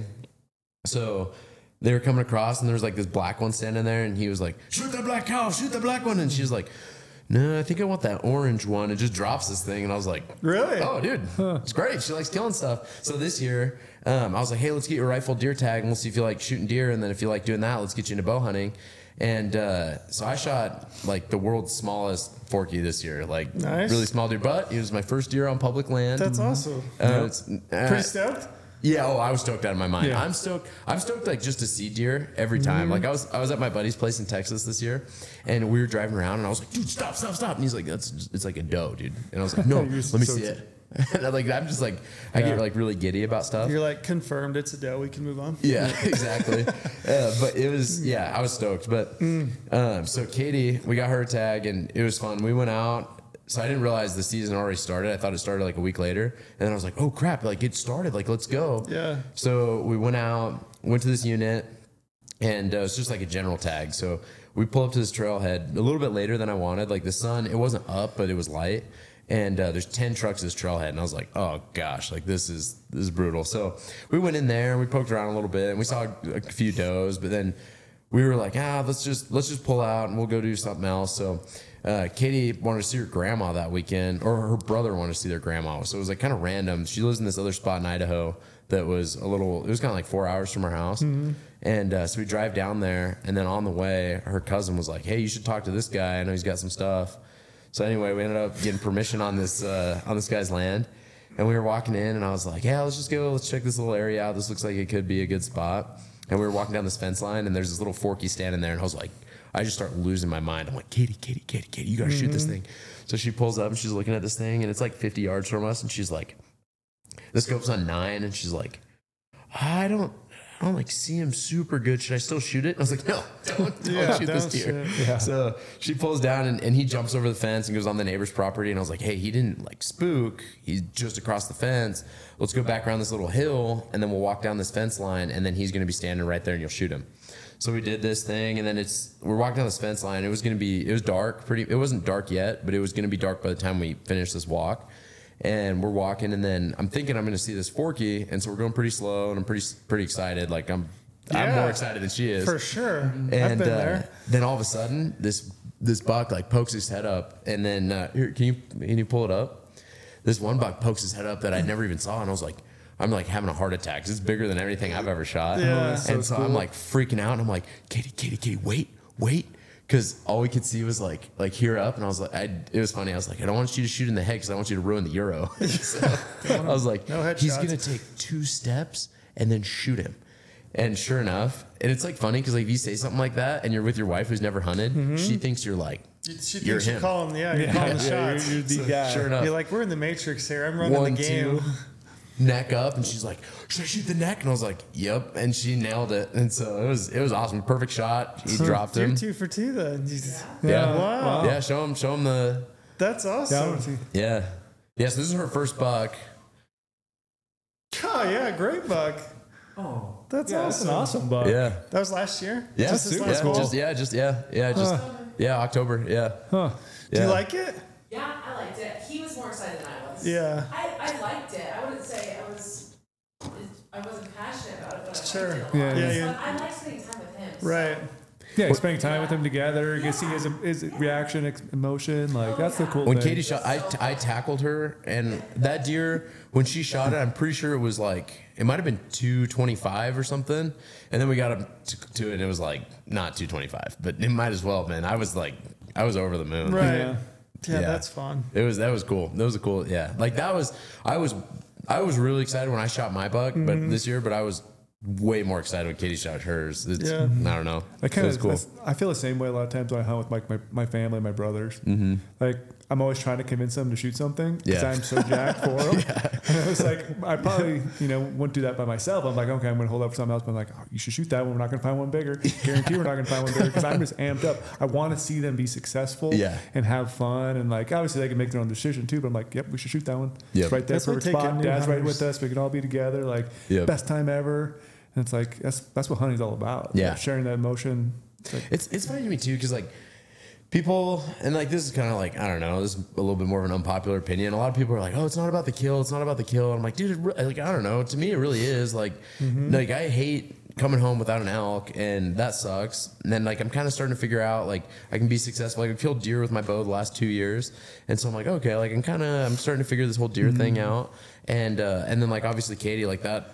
So they were coming across and there was like this black one standing there, and he was like, "Shoot that black cow! Shoot that black one!" And she's like, "No, I think I want that orange one." It just drops this thing, and I was like, Really? Oh, dude, it's great. She likes killing stuff. So this year, um, I was like, "Hey, let's get your rifle deer tag, and we'll see if you like shooting deer, and then if you like doing that, let's get you into bow hunting." And uh, so I shot like the world's smallest forky this year, like Nice. really small deer. But it was my first deer on public land. that's awesome. Uh, it's, uh, Pretty stoked? yeah, oh, I was stoked out of my mind. Yeah. I'm stoked. I'm stoked like just to see deer every time. Like I was, I was at my buddy's place in Texas this year, and we were driving around, and I was like, "Dude, stop, stop, stop!" And he's like, "That's, just, it's like a doe, dude." And I was like, "No, You're let me so see it." And I'm like, I'm just like, I Yeah. get like really giddy about stuff. You're like, confirmed it's a doe. We can move on. Yeah, exactly. uh, but it was, yeah, I was stoked. But um, so Katie, we got her a tag, and it was fun. We went out. So I didn't realize the season already started. I thought it started like a week later. And then I was like, oh crap, like it started. Like, let's go. Yeah. So we went out, went to this unit, and uh, it's just like a general tag. So we pull up to this trailhead a little bit later than I wanted. Like the sun, it wasn't up, but it was light. And uh, there's ten trucks at this trailhead, and I was like, "Oh gosh, like this is this is brutal." So we went in there and we poked around a little bit, and we saw a, a few does, but then we were like, "Ah, let's just let's just pull out and we'll go do something else." So uh, Katie wanted to see her grandma that weekend, or her brother wanted to see their grandma. So it was like kind of random. She lives in this other spot in Idaho that was a little. It was kind of like four hours from her house, and uh, so we drive down there, and then on the way, her cousin was like, "Hey, you should talk to this guy. I know he's got some stuff." So anyway, we ended up getting permission on this uh, on this guy's land, and we were walking in, and I was like, "Yeah, let's just go. Let's check this little area out. This looks like it could be a good spot." And we were walking down this fence line, and there's this little forky standing there, and I was like, I just start losing my mind. I'm like, "Katie, Katie, Katie, Katie, you gotta shoot this thing." So she pulls up, and she's looking at this thing, and it's like fifty yards from us, and she's like, the scope's on nine, and she's like, "I don't." I don't like see him super good. Should I still shoot it? And I was like, no, don't, don't Yeah, shoot don't this deer. shoot. Yeah. So she pulls down and, and he jumps over the fence and goes on the neighbor's property. And I was like, hey, he didn't like spook. He's just across the fence. Let's go back around this little hill and then we'll walk down this fence line and then he's going to be standing right there and you'll shoot him. So we did this thing and then it's, we're walking down this fence line. It was going to be, it was dark pretty, it wasn't dark yet, but it was going to be dark by the time we finished this walk. And we're walking and then I'm thinking I'm going to see this forky. And so we're going pretty slow and I'm pretty, pretty excited. Like I'm, I'm Yeah. more excited than she is. For sure. And I've been uh, there. then all of a sudden, this this buck like pokes his head up, and then uh, here, can you can you pull it up? This one buck pokes his head up that I never even saw, and I was like, I'm like having a heart attack. 'Cause it's bigger than everything I've ever shot. Yeah. And so so cool. I'm like freaking out, and I'm like, Katie, Katie, Katie, wait, wait. Because all we could see was like like here up, and I was like, I, it was funny. I was like, I don't want you to shoot in the head because I want you to ruin the Euro. So I was like, No headshots. he's gonna take two steps and then shoot him. And sure enough, and it's like funny because like if you say something like that and you're with your wife who's never hunted, she thinks you're like, She you're thinks you him. call him, yeah, you're calling the Yeah, shots. you're, you're the guy. Sure enough, You're like, we're in the Matrix here. I'm running one, the game. two, neck up, and she's like, should I shoot the neck? And I was like, yep, and she nailed it. And so it was it was awesome, perfect shot. He dropped You're him. two for two then. Jesus. Yeah, Wow. yeah. Show him, show him the That's Yeah, I awesome. wanna see. yeah, yeah. So this is her first buck. Oh, yeah, great buck. Oh, That's yeah, that's awesome. an awesome buck. Yeah. That was last year? Yeah. Just this super last yeah, cool. just, yeah, just, yeah, yeah, just, yeah, October. Yeah. Huh. Do Yeah. you like it? Yeah, I liked it. He was more excited than I was. Yeah. I, I liked it. I wouldn't say I was. I wasn't passionate about it, but I Sure. liked it a lot. Yeah, yeah. It's Yeah, fun. I like spending time with him. so- Right. Yeah, spending time with him together, get see his, his reaction, ex- emotion. Like, that's the cool When thing. Katie shot, I, I tackled her, and that deer, when she shot it, I'm pretty sure it was like, it might have been two twenty-five or something. And then we got up to, to it, and it was like, not two twenty-five, but it might as well, man. I was like, I was over the moon. Right. Yeah. Yeah, Yeah. that's fun. It was, that was cool. That was a cool, yeah. Like, that was, I was, I was really excited when I shot my buck, but this year, but I was way more excited when Katie shot hers. It's, Yeah. I don't know. I It kind was of, cool. I feel the same way a lot of times when I hunt with like my, my family, my brothers. Mm-hmm. Like, I'm always trying to convince them to shoot something because Yeah. I'm so jacked for them. And I was like, I probably, you know, wouldn't do that by myself. I'm like, okay, I'm going to hold up for something else. But I'm like, oh, you should shoot that one. We're not going to find one bigger. Guarantee we're not going to find one bigger because I'm just amped up. I want to see them be successful Yeah. and have fun. And like, obviously they can make their own decision too. But I'm like, yep, we should shoot that one. Yep. It's right there, That's what perfect taking spot. new Dad's right hunters- with us. We can all be together. Like, Yep. best time ever. And it's like, that's that's what hunting's all about. Yeah. Sharing that emotion. It's like, It's it's funny to me too because like people and like this is kind of like I don't know, this is a little bit more of an unpopular opinion. A lot of people are like, oh, it's not about the kill, it's not about the kill. And I'm like, dude, it re- like I don't know. To me, it really is. Like, like I hate coming home without an elk, and that sucks. And then like I'm kind of starting to figure out like I can be successful. Like I've killed deer with my bow the last two years, and so I'm like, okay, like I'm kind of I'm starting to figure this whole deer thing out. And uh, and then like obviously Katie, like that.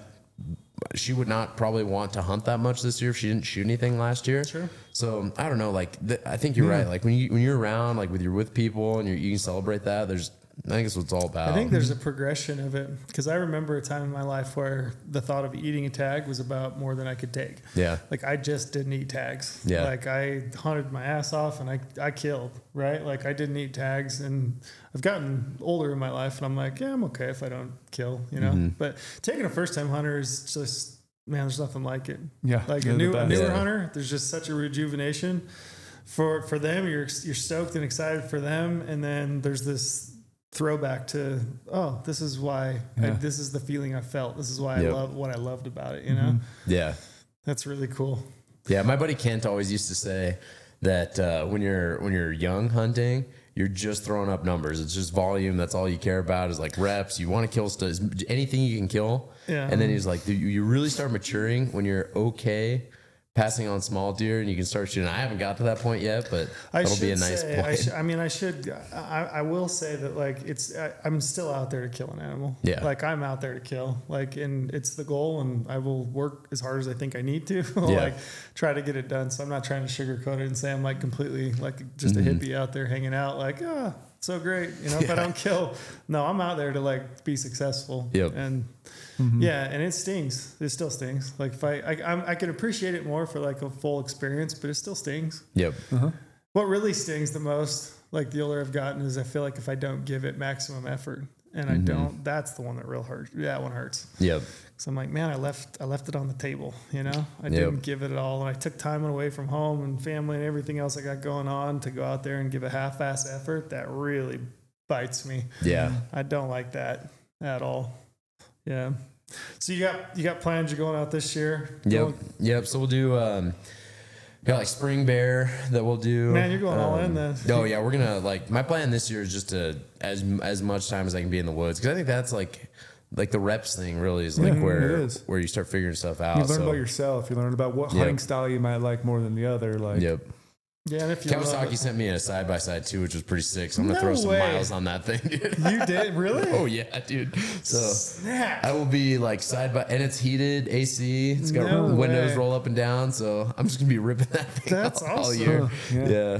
She would not probably want to hunt that much this year if she didn't shoot anything last year. Sure. So I don't know. Like th- I think you're right. Like when you when you're around, like with you're with people and you're, you can celebrate that. There's I think that's what it's all about. I think there's a progression of it because I remember a time in my life where the thought of eating a tag was about more than I could take. Yeah. Like I just didn't eat tags. Yeah. Like I hunted my ass off and I, I killed, right? Like I didn't eat tags and I've gotten older in my life and I'm like, yeah, I'm okay if I don't kill, you know? Mm-hmm. But taking a first time hunter is just, man, there's nothing like it. Yeah, Like a they're the new, a best. newer Yeah. hunter, there's just such a rejuvenation for, for them. You're, you're stoked and excited for them. And then there's this throwback to, oh, this is why I, Yeah. this is the feeling I felt. This is why Yep. I love what I loved about it. You know, yeah. that's really cool. Yeah, my buddy Kent always used to say that uh, when you're when you're young hunting, you're just throwing up numbers. It's just volume. That's all you care about is like reps. You want to kill st- anything you can kill. Yeah. And then he's like, you you really start maturing when you're okay passing on small deer and you can start shooting. I haven't got to that point yet, but I that'll should be a nice say, point. I, sh- I mean, I should. I, I will say that like it's. I, I'm still out there to kill an animal. Yeah. Like I'm out there to kill. Like, and it's the goal, and I will work as hard as I think I need to. Yeah. Like, try to get it done. So I'm not trying to sugarcoat it and say I'm like completely like just a hippie out there hanging out. Like, ah, so great. You know, if I don't kill, no, I'm out there to like be successful. Yep. And. Yeah, and it stings. It still stings. Like if I, I, I'm, I could appreciate it more for like a full experience, but it still stings. Yep. What really stings the most, like the older I've gotten, is I feel like if I don't give it maximum effort, and I don't, that's the one that real hurts. Yeah, that one hurts. Yep. So I'm like, man, I left, I left it on the table. You know, I didn't give it at all, and I took time away from home and family and everything else I got going on to go out there and give a half-ass effort. That really bites me. Yeah. I don't like that at all. Yeah. So you got you got plans? You're going out this year? Yep. Going- Yep. So we'll do um got like spring bear that we'll do. Man, you're going all in Um, then. Oh yeah, we're gonna like my plan this year is just to as as much time as I can be in the woods because I think that's like like the reps thing really is like Yeah, where it is. where you start figuring stuff out. You learn so, about yourself. You learn about what Yep. hunting style you might like more than the other. Like, Yep. Yeah, and if you love Kawasaki it- sent me a side by side too, which was pretty sick. So I'm gonna No throw some way. miles on that thing, dude. you did really? Oh yeah, dude. So Snap. I will be like side by, and it's heated A C. It's got No windows way. roll up and down. So I'm just gonna be ripping that thing That's all, all awesome. year. Huh, yeah. Yeah.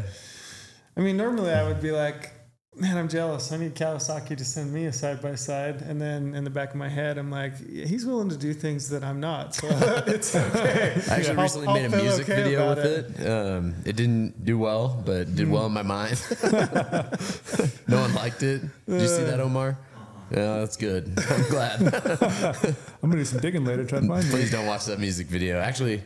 I mean, normally I would be like, man, I'm jealous. I need Kawasaki to send me a side by side. And then in the back of my head, I'm like, he's willing to do things that I'm not. So it's okay. I actually I'll- recently I'll made a feel music okay video about with it. Um, it didn't do well, but it did well in my mind. No one liked it. Did you see that, Omar? Yeah, that's good. I'm glad. I'm gonna do some digging later. Try to find Please me. don't watch that music video. Actually,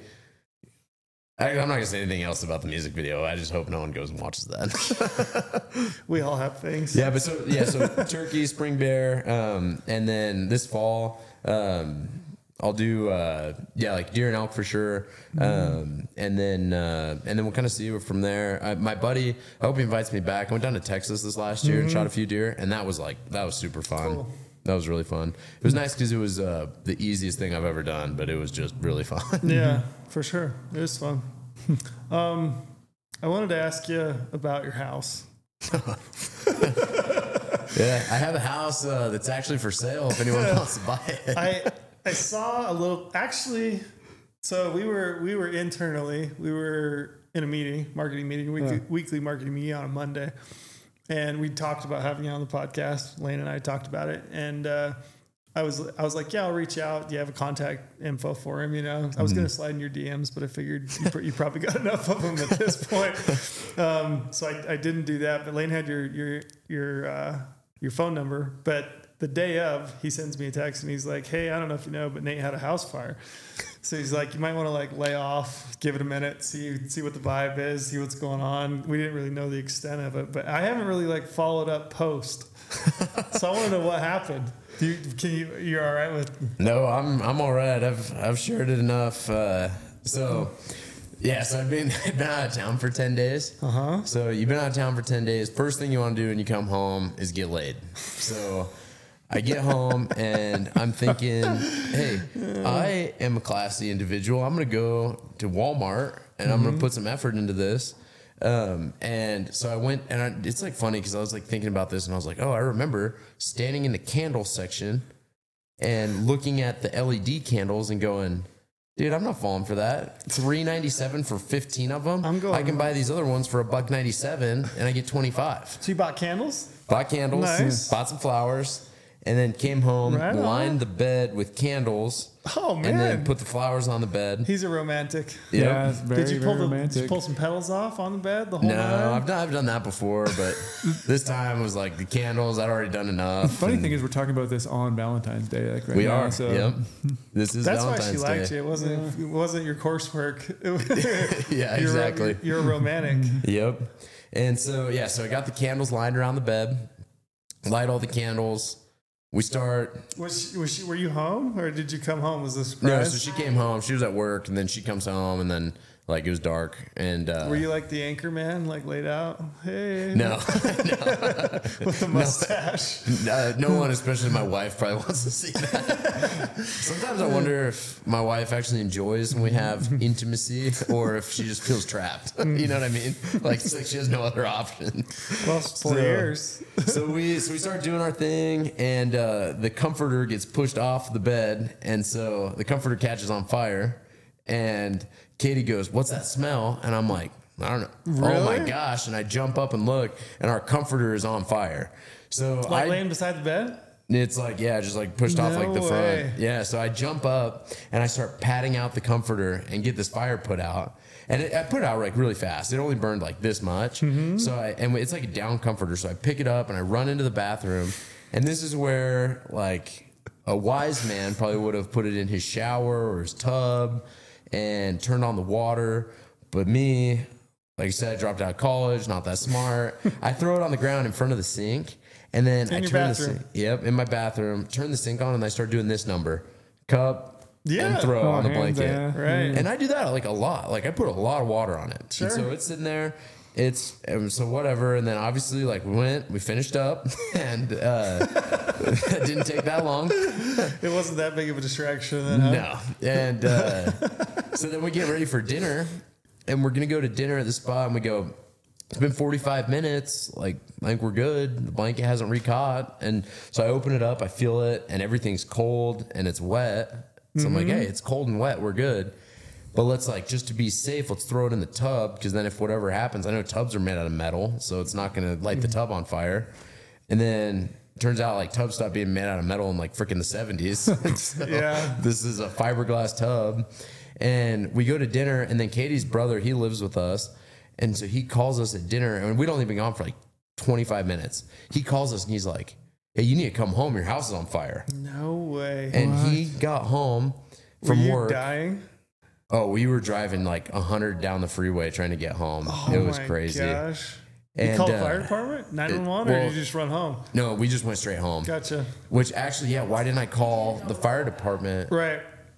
I, I'm not gonna say anything else about the music video. I just hope no one goes and watches that. We all have things. Yeah, but so yeah, so turkey, spring bear, um, and then this fall, um, I'll do uh, yeah, like deer and elk for sure, um, and then uh, and then we'll kind of see from there. I, my buddy, I hope he invites me back. I went down to Texas this last year and shot a few deer, and that was like that was super fun. Cool. That was really fun. It was nice because it was uh, the easiest thing I've ever done, but it was just really fun. Yeah, for sure. It was fun. um, I wanted to ask you about your house. Yeah, I have a house uh, that's actually for sale if anyone wants to buy it. I I saw a little actually. So we were we were internally we were in a meeting, marketing meeting, weekly, Yeah. weekly marketing meeting on a Monday, and we talked about having you on the podcast. Lane and I talked about it, and uh, I was I was like, yeah, I'll reach out. Do you have a contact info for him? You know, I was gonna slide in your D Ms, but I figured you, pr- you probably got enough of them at this point. Um, so I, I didn't do that. But Lane had your your your uh, your phone number, but the day of, he sends me a text and he's like, hey, I don't know if you know, but Nate had a house fire. So he's like, you might want to like lay off, give it a minute, see see what the vibe is, see what's going on. We didn't really know the extent of it, but I haven't really like followed up post. So I want to know what happened. Do you, can you, you're all right with? No, I'm I'm all right. I've I've shared it enough. Uh, so yeah, so I've been been out of town for ten days. Uh huh. So you've been out of town for ten days. First thing you want to do when you come home is get laid. So I get home and I'm thinking, hey, I am a classy individual. I'm going to go to Walmart and I'm going to put some effort into this. Um, and so I went and I, it's like funny because I was like thinking about this and I was like, oh, I remember standing in the candle section and looking at the L E D candles and going, dude, I'm not falling for that. three ninety-seven for fifteen of them. I'm going- I can buy these other ones for a buck ninety-seven and I get twenty-five. So you bought candles? Bought candles, Nice. bought some flowers, and then came home, Right on. lined the bed with candles, Oh man. and then put the flowers on the bed. He's a romantic. Yep. Yeah, it's very, did you pull very the, romantic. did you pull some petals off on the bed? The whole No, nine? I've done, I've done that before, but this time it was like the candles. I'd already done enough. Funny and thing is, we're talking about this on Valentine's Day, like right we now. are. So Yep. This is That's Valentine's why she liked Day. you. It wasn't. It wasn't your coursework. Yeah, You're a- exactly. You're a romantic. Yep. And so yeah, so I got the candles lined around the bed, light all the candles. We start. Was she, was she? Were you home, or did you come home? Was this No, surprise? so she came home. She was at work, and then she comes home, and then like it was dark, and uh, Were you like the anchor man, like laid out? Hey, no, with the mustache. uh, no one, especially my wife, probably wants to see that. Sometimes I wonder if my wife actually enjoys when we have intimacy, or if she just feels trapped. You know what I mean? Like, it's like she has no other option. Well, it's four So- years. So we so we start doing our thing, and uh, the comforter gets pushed off the bed, and so the comforter catches on fire, and Katie goes, "What's that smell?" And I'm like, "I don't know." Oh my Really? gosh! And I jump up and look, and our comforter is on fire. So Like I, laying beside the bed. it's like, yeah, just like pushed off like the No front. way. Yeah. So I jump up and I start patting out the comforter and get this fire put out. And it, I put it out like really fast. It only burned like this much. Mm-hmm. So I, and it's like a down comforter. So I pick it up and I run into the bathroom. And this is where like a wise man probably would have put it in his shower or his tub and turned on the water. But me, like I said, I dropped out of college, not that smart. I throw it on the ground in front of the sink. And then In I your turn the bathroom? sink. Yep, in my bathroom. Turn the sink on and I start doing this number. Cup Yeah. and throw Oh, on the hands, blanket. yeah. Right. And I do that like a lot. Like I put a lot of water on it. Sure. And so it's sitting there. It's um, so whatever. And then obviously like we went, we finished up and uh, it didn't take that long. It wasn't that big of a distraction. Then, huh? No. And uh, so then we get ready for dinner and we're going to go to dinner at the spot and we go, it's been forty-five minutes. Like, I think we're good. The blanket hasn't recaught. And so I open it up, I feel it, and everything's cold and it's wet. So I'm like, hey, it's cold and wet. We're good. But let's like, just to be safe, let's throw it in the tub. Because then if whatever happens, I know tubs are made out of metal. So it's not going to light the tub on fire. And then turns out like tubs stopped being made out of metal in like freaking the seventies. So Yeah. this is a fiberglass tub. And we go to dinner. And then Katie's brother, he lives with us. And so he calls us at dinner, and we'd only been gone for like twenty-five minutes. He calls us and he's like, hey, you need to come home. Your house is on fire. No way. And he got home Were from you work. dying? Oh, we were driving like one hundred down the freeway trying to get home. Oh it was my crazy. Gosh. You And, called the uh, fire department? nine one one, or well- did you just run home? No, we just went straight home. Gotcha. Which actually, yeah, why didn't I call the fire department? Right.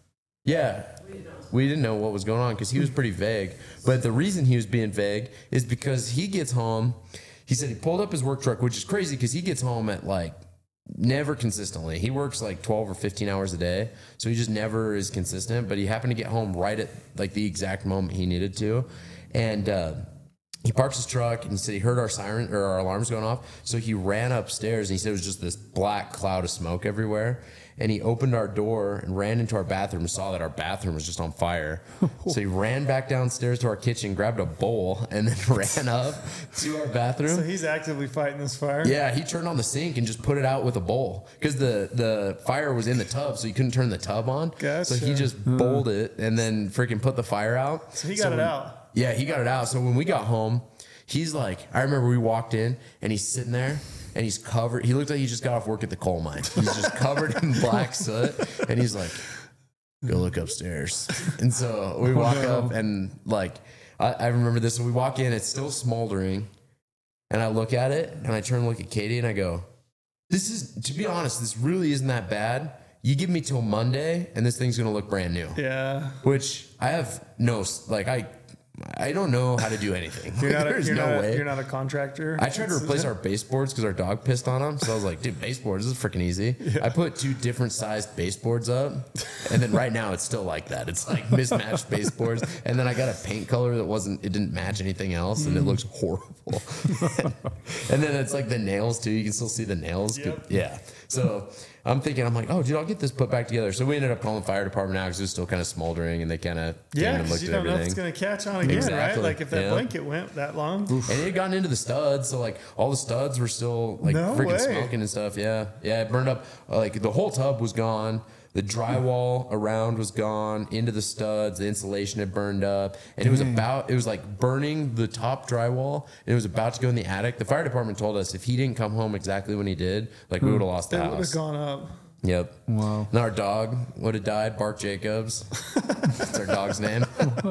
Yeah. We didn't know. We didn't know what was going on because he was pretty vague. But the reason he was being vague is because he gets home. He said he pulled up his work truck, which is crazy because he gets home at like never consistently. He works like twelve or fifteen hours a day. So he just never is consistent. But he happened to get home right at like the exact moment he needed to. And uh, he parks his truck and he said he heard our siren or our alarms going off. So he ran upstairs and he said it was just this black cloud of smoke everywhere. And he opened our door and ran into our bathroom and saw that our bathroom was just on fire. So he ran back downstairs to our kitchen, grabbed a bowl, and then ran up to our bathroom. So he's actively fighting this fire. Yeah, he turned on the sink and just put it out with a bowl because the, the fire was in the tub, so he couldn't turn the tub on. Gotcha. So he just bowled it and then freaking put the fire out. So he got it when- out. Yeah, he got it out. So when we got home, he's like, I remember we walked in and he's sitting there. And he's covered. He looked like he just got off work at the coal mine. He's just covered in black soot. And he's like, go look upstairs. And so we walk no. up and like, I, I remember this. So we walk in, it's still smoldering. And I look at it and I turn and look at Katie and I go, this is, to be honest, this really isn't that bad. You give me till Monday and this thing's going to look brand new. Yeah. Which I have no, like I, I don't know how to do anything. You're not. A, There's you're, no not way. you're not a contractor. I tried to replace our baseboards because our dog pissed on them. So I was like, dude, baseboards, this is freaking easy. Yeah. I put two different sized baseboards up. And then right now it's still like that. It's like mismatched baseboards. And then I got a paint color that wasn't, it didn't match anything else. And it looks horrible. And then it's like the nails too. You can still see the nails. Yep. Yeah. So I'm thinking, I'm like, oh, dude, I'll get this put back together. So we ended up calling the fire department now because it was still kind of smoldering and they kind of came Yeah, and because looked you at don't know if everything. it's going to catch on again, Exactly. right? Like if that Yeah. blanket went that long. And it had gotten into the studs, so like all the studs were still like No freaking way. smoking and stuff. Yeah, yeah, it burned up. Uh, like the whole tub was gone. The drywall around was gone into the studs. The insulation had burned up, and it was about. It was like burning the top drywall, and it was about to go in the attic. The fire department told us if he didn't come home exactly when he did, like we would have lost the It would have house. gone up. Yep. Wow. And our dog would have died. Bark Jacobs. That's our dog's name.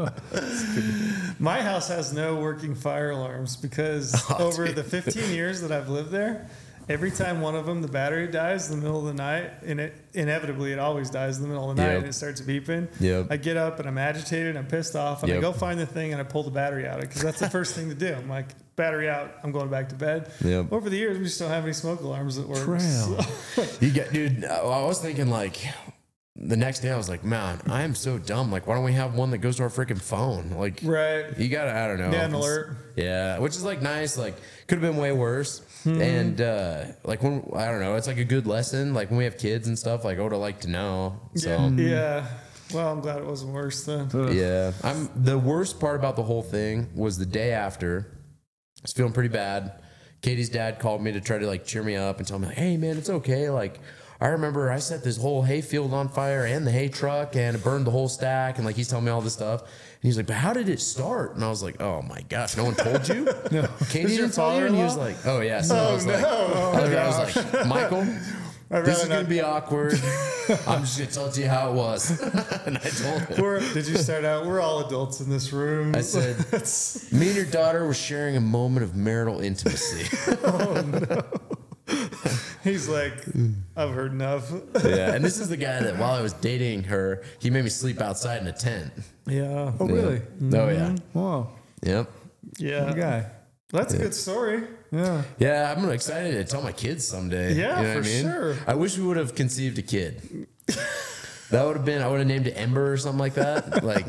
My house has no working fire alarms because Oh, over dude. the fifteen years that I've lived there, every time one of them, the battery dies in the middle of the night, and it inevitably it always dies in the middle of the night, Yep. and it starts beeping. Yep. I get up and I'm agitated, I'm pissed off, and I Yep. go find the thing and I pull the battery out because that's the first thing to do. I'm like, battery out, I'm going back to bed. Yep. Over the years, we just don't have any smoke alarms that work. Trail. So- You get, dude. I I was thinking like, the next day I was like, man, I am so dumb. Like, why don't we have one that goes to our freaking phone? Like, right. you gotta, I don't know. Yeah, an It's- alert. Yeah, which is like nice. Like, could have been way worse. Hmm. And uh, like when I don't know, it's like a good lesson. Like when we have kids and stuff, like I would have liked to know. So Yeah. Yeah. Well, I'm glad it wasn't worse then. yeah, I'm the worst part about the whole thing was the day after. I was feeling pretty bad. Katie's dad called me to try to like cheer me up and tell me like, "Hey man, it's okay." Like I remember I set this whole hay field on fire and the hay truck and it burned the whole stack and like he's telling me all this stuff. And he's like, "But how did it start?" And I was like, "Oh my gosh, no one told you?" No. Katie your didn't tell you? And he was father-in-law? like, "Oh yeah." So I was like, I was like, "Michael, I'd this rather is gonna not- be awkward. I'm just gonna tell you how it was." And I told him. We're, did you start out? We're all adults in this room. I said, me and your daughter were sharing a moment of marital intimacy. He's like, I've heard enough. Yeah, and this is the guy that while I was dating her, he made me sleep outside in a tent. Yeah. Oh, really? Oh yeah. Wow. Yep. Yeah. Good guy. That's a good story. Yeah. Yeah, I'm excited to tell my kids someday. Yeah, you know for what I mean? sure. I wish we would have conceived a kid. That would have been. I would have named it Ember or something like that. Like,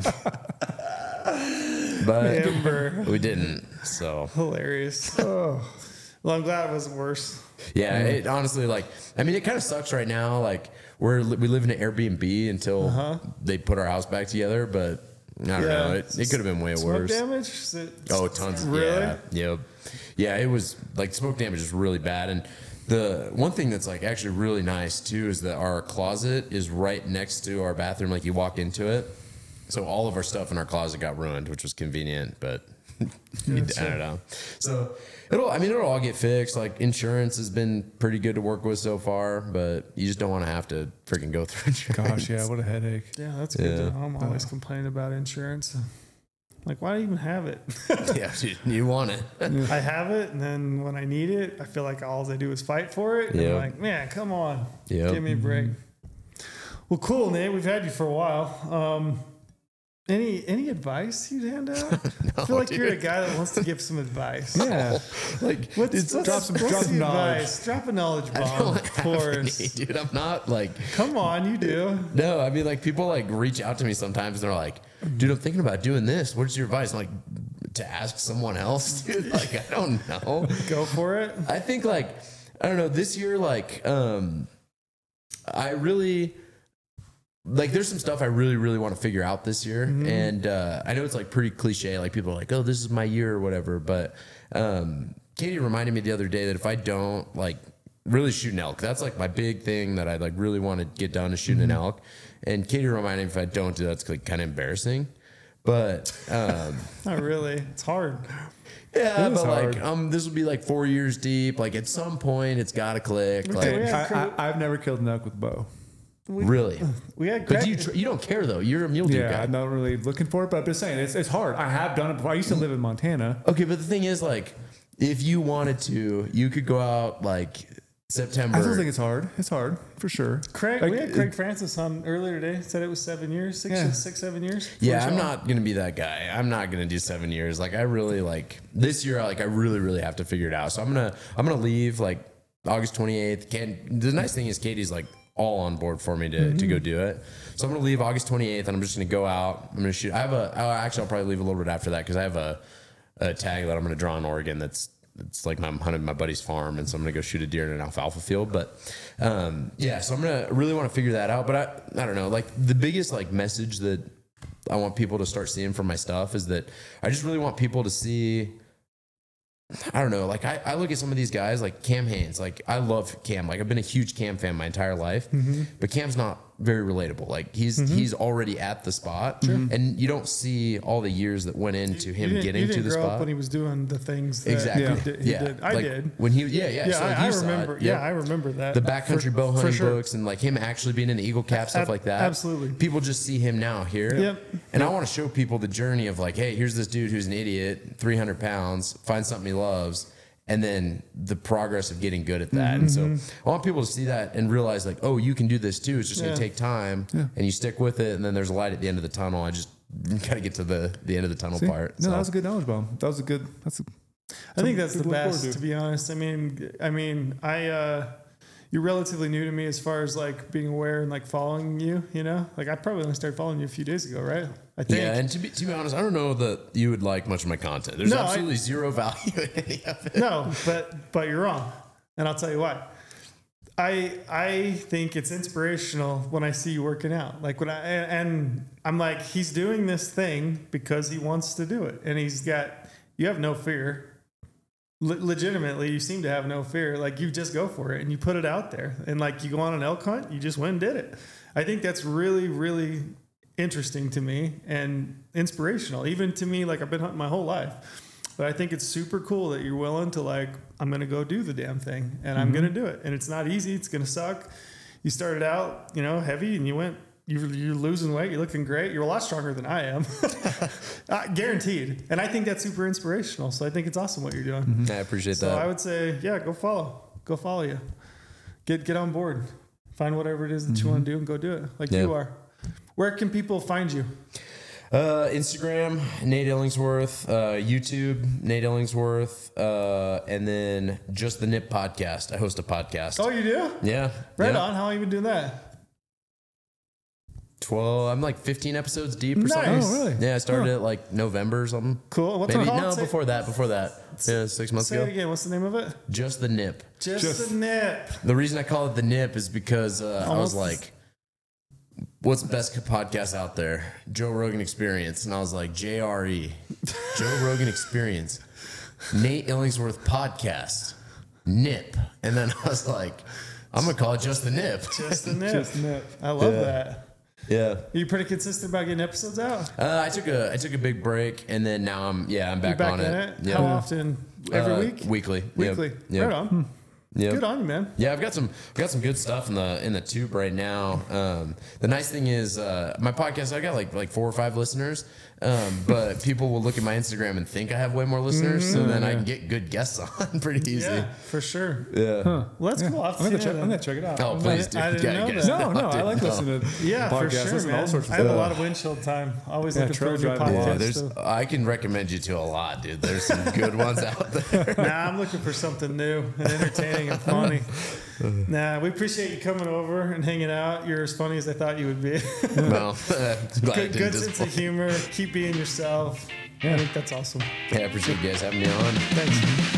but Ember. we didn't. So Hilarious. Oh. Well, I'm glad it wasn't worse. yeah, it honestly like. I mean, it kind of sucks right now. Like we're we live in an Airbnb until Uh-huh. they put our house back together. But I don't know. It, it could have been way Smoke worse. damage? Is it, Oh, tons. Really? Yeah. Yep. Yeah, it was like smoke damage is really bad. And the one thing that's like actually really nice too is that our closet is right next to our bathroom. Like you walk into it. So all of our stuff in our closet got ruined, which was convenient, but I don't know. So it'll, I mean, it'll all get fixed. Like insurance has been pretty good to work with so far, but you just don't want to have to freaking go through insurance. Gosh, yeah, what a headache. Yeah, that's good. Yeah. To know. I'm always complaining about insurance. Like, why do I even have it? Yeah, dude, you want it. I have it, and then when I need it, I feel like all they do is fight for it. And Yep. I'm like, man, come on. Yep. Give me a break. Well, cool, Nate. We've had you for a while. Um, any any advice you'd hand out? No, I feel like dude. you're a guy that wants to give some advice. Yeah. Like, What's, it's, what's, drop some- what's drop the some knowledge. advice? Drop a knowledge I bomb don't have for any, us. dude. I'm not like. Come on, you do. No, I mean, like, people like reach out to me sometimes and they're like, dude, I'm thinking about doing this. What's your advice? I'm like, to ask someone else, dude. Like, I don't know. Go for it. I think, like, I don't know, this year, like, um, I really, like, there's some stuff I really, really want to figure out this year. And uh, I know it's like pretty cliche. Like, people are like, oh, this is my year or whatever. But um, Katie reminded me the other day that if I don't, like, really shoot an elk, that's like my big thing that I like really want to get done is shooting an elk. And Katie reminded me if I don't do that, it's like kind of embarrassing. But um, Not really. It's hard. yeah, It is but like hard. um, this will be like four years deep. Like at some point, it's got to click. Like Okay. Yeah, I, I, I've never killed an elk with a bow. really. We had But Greg. you tr- you don't care though. You're a mule deer Yeah, guy. I'm not really looking for it, but I'm just saying it's, it's hard. I have done it before. I used to live in Montana. Okay, but the thing is, like, if you wanted to, you could go out like September. I still think it's hard. It's hard for sure. Craig, Like, we had Craig Francis on earlier today. Said it was seven years, six, Yeah. six, seven years. yeah, Before I'm you not gonna be that guy. I'm not gonna do seven years. Like, I really like this year. Like, I really, really have to figure it out. So I'm gonna I'm gonna leave like August twenty-eighth. Can the nice thing is Katie's like all on board for me to, Mm-hmm. to go do it. So I'm gonna leave August twenty-eighth, and I'm just gonna go out. I'm gonna shoot. I have a. I'll, actually, I'll probably leave a little bit after that because I have a, a tag that I'm gonna draw in Oregon. That's it's like I'm hunting my buddy's farm, and so I'm gonna go shoot a deer in an alfalfa field. But um, yeah, so I'm gonna really want to figure that out. But I I don't know. Like the biggest like message that I want people to start seeing from my stuff is that I just really want people to see. I don't know. Like I, I look at some of these guys like Cam Haynes. Like I love Cam. Like I've been a huge Cam fan my entire life, but Cam's not very relatable. Like he's he's already at the spot, and you don't see all the years that went into You him didn't- getting you to didn't the grow spot. up when he was doing the things that Exactly. he did. He yeah. did. I Like, did. when he. Yeah, yeah. Yeah, so I, I you saw it. remember. Yep. Yeah, I remember that. The backcountry bow for hunting sure. books and like him actually being in the eagle cap stuff Ab- like that. absolutely. People just see him now here. Yep. And I want to show people the journey of like, hey, here's this dude who's an idiot, three hundred pounds, finds something he loves, and then the progress of getting good at that. And so I want people to see that and realize like, oh, you can do this too. It's just Yeah. gonna take time, and you stick with it, and then there's a light at the end of the tunnel. I just gotta get to the the end of the tunnel See? part. No, So. that was a good knowledge bomb. That was a good. That's. A, I think that's the something to look forward best, to. to be honest. I mean, I mean, I uh, you're relatively new to me as far as like being aware and like following you. You know, like I probably only started following you a few days ago, right? I think. Yeah, and to be to be honest, I don't know that you would like much of my content. There's No, I- absolutely zero value in any of it. No, but but you're wrong, and I'll tell you why. I I think it's inspirational when I see you working out. Like when I and I'm like, he's doing this thing because he wants to do it, and he's got. You have no fear. Le- legitimately, you seem to have no fear. Like you just go for it and you put it out there, and like you go on an elk hunt, you just went and did it. I think that's really really interesting to me and inspirational, even to me. Like I've been hunting my whole life. But I think it's super cool that you're willing to like, I'm going to go do the damn thing and I'm going to do it. And it's not easy. It's going to suck. You started out, you know, heavy and you went, you're, you're losing weight. You're looking great. You're a lot stronger than I am. uh, guaranteed. And I think that's super inspirational. So I think it's awesome what you're doing. I appreciate So that. I would say, yeah, go follow, go follow you, get, get on board, find whatever it is that you want to do and go do it like Yeah. you are. Where can people find you? Uh, Instagram, Nate Illingsworth. Uh, YouTube, Nate Illingsworth. Uh, and then just the Nip podcast. I host a podcast. Oh, you do? yeah. Right yeah. on. How long you been doing that? twelve. I'm like fifteen episodes deep or Nice. something. Oh, really? Yeah, I started it like November or something. Cool. What's Maybe it called? no, Say- before that. Before that. Yeah, six months Say it ago. again. What's the name of it? Just the Nip. Just, Just- the nip. The reason I call it the Nip is because uh, I was Almost- like, "What's the best podcast out there?" Joe Rogan Experience, and I was like, J R E, Joe Rogan Experience, Nate Illingsworth Podcast, Nip, and then I was like, "I'm gonna call it just the Nip." Just the nip. Just nip. I love Yeah. that. Yeah. Are you pretty consistent about getting episodes out? Uh, I took a I took a big break, and then now I'm yeah I'm You back, back on in it. it? Yeah. How often? Every Uh, week? Weekly. Weekly. Yep. Right on. Yep. Good on you, man. Yeah, I've got some I've got some good stuff in the in the tube right now. Um, the nice thing is uh, my podcast, I got like like four or five listeners. Um, but people will look at my Instagram and think I have way more listeners, mm-hmm. so then I can get good guests on pretty easy. Yeah, for sure. Yeah. Huh. Well, that's yeah. cool. I'm gonna, check, I'm gonna check it out. Oh, please, dude. I didn't yeah, know guys, that. No, no, I like no. listening to Yeah, podcasts. for sure, Listen to man. all sorts of I have stuff. a lot of windshield time. Always Yeah, looking for a trail new driving. podcast. Yeah, there's. so. I can recommend you to a lot, dude. There's some good ones out there. Nah, I'm looking for something new and entertaining and funny. Nah, we appreciate you coming over and hanging out. You're as funny as I thought you would be. Well, uh, glad I good didn't good sense of disappoint. humor. Keep being yourself. Yeah. I think that's awesome. Hey, I appreciate you guys having me on. Thanks.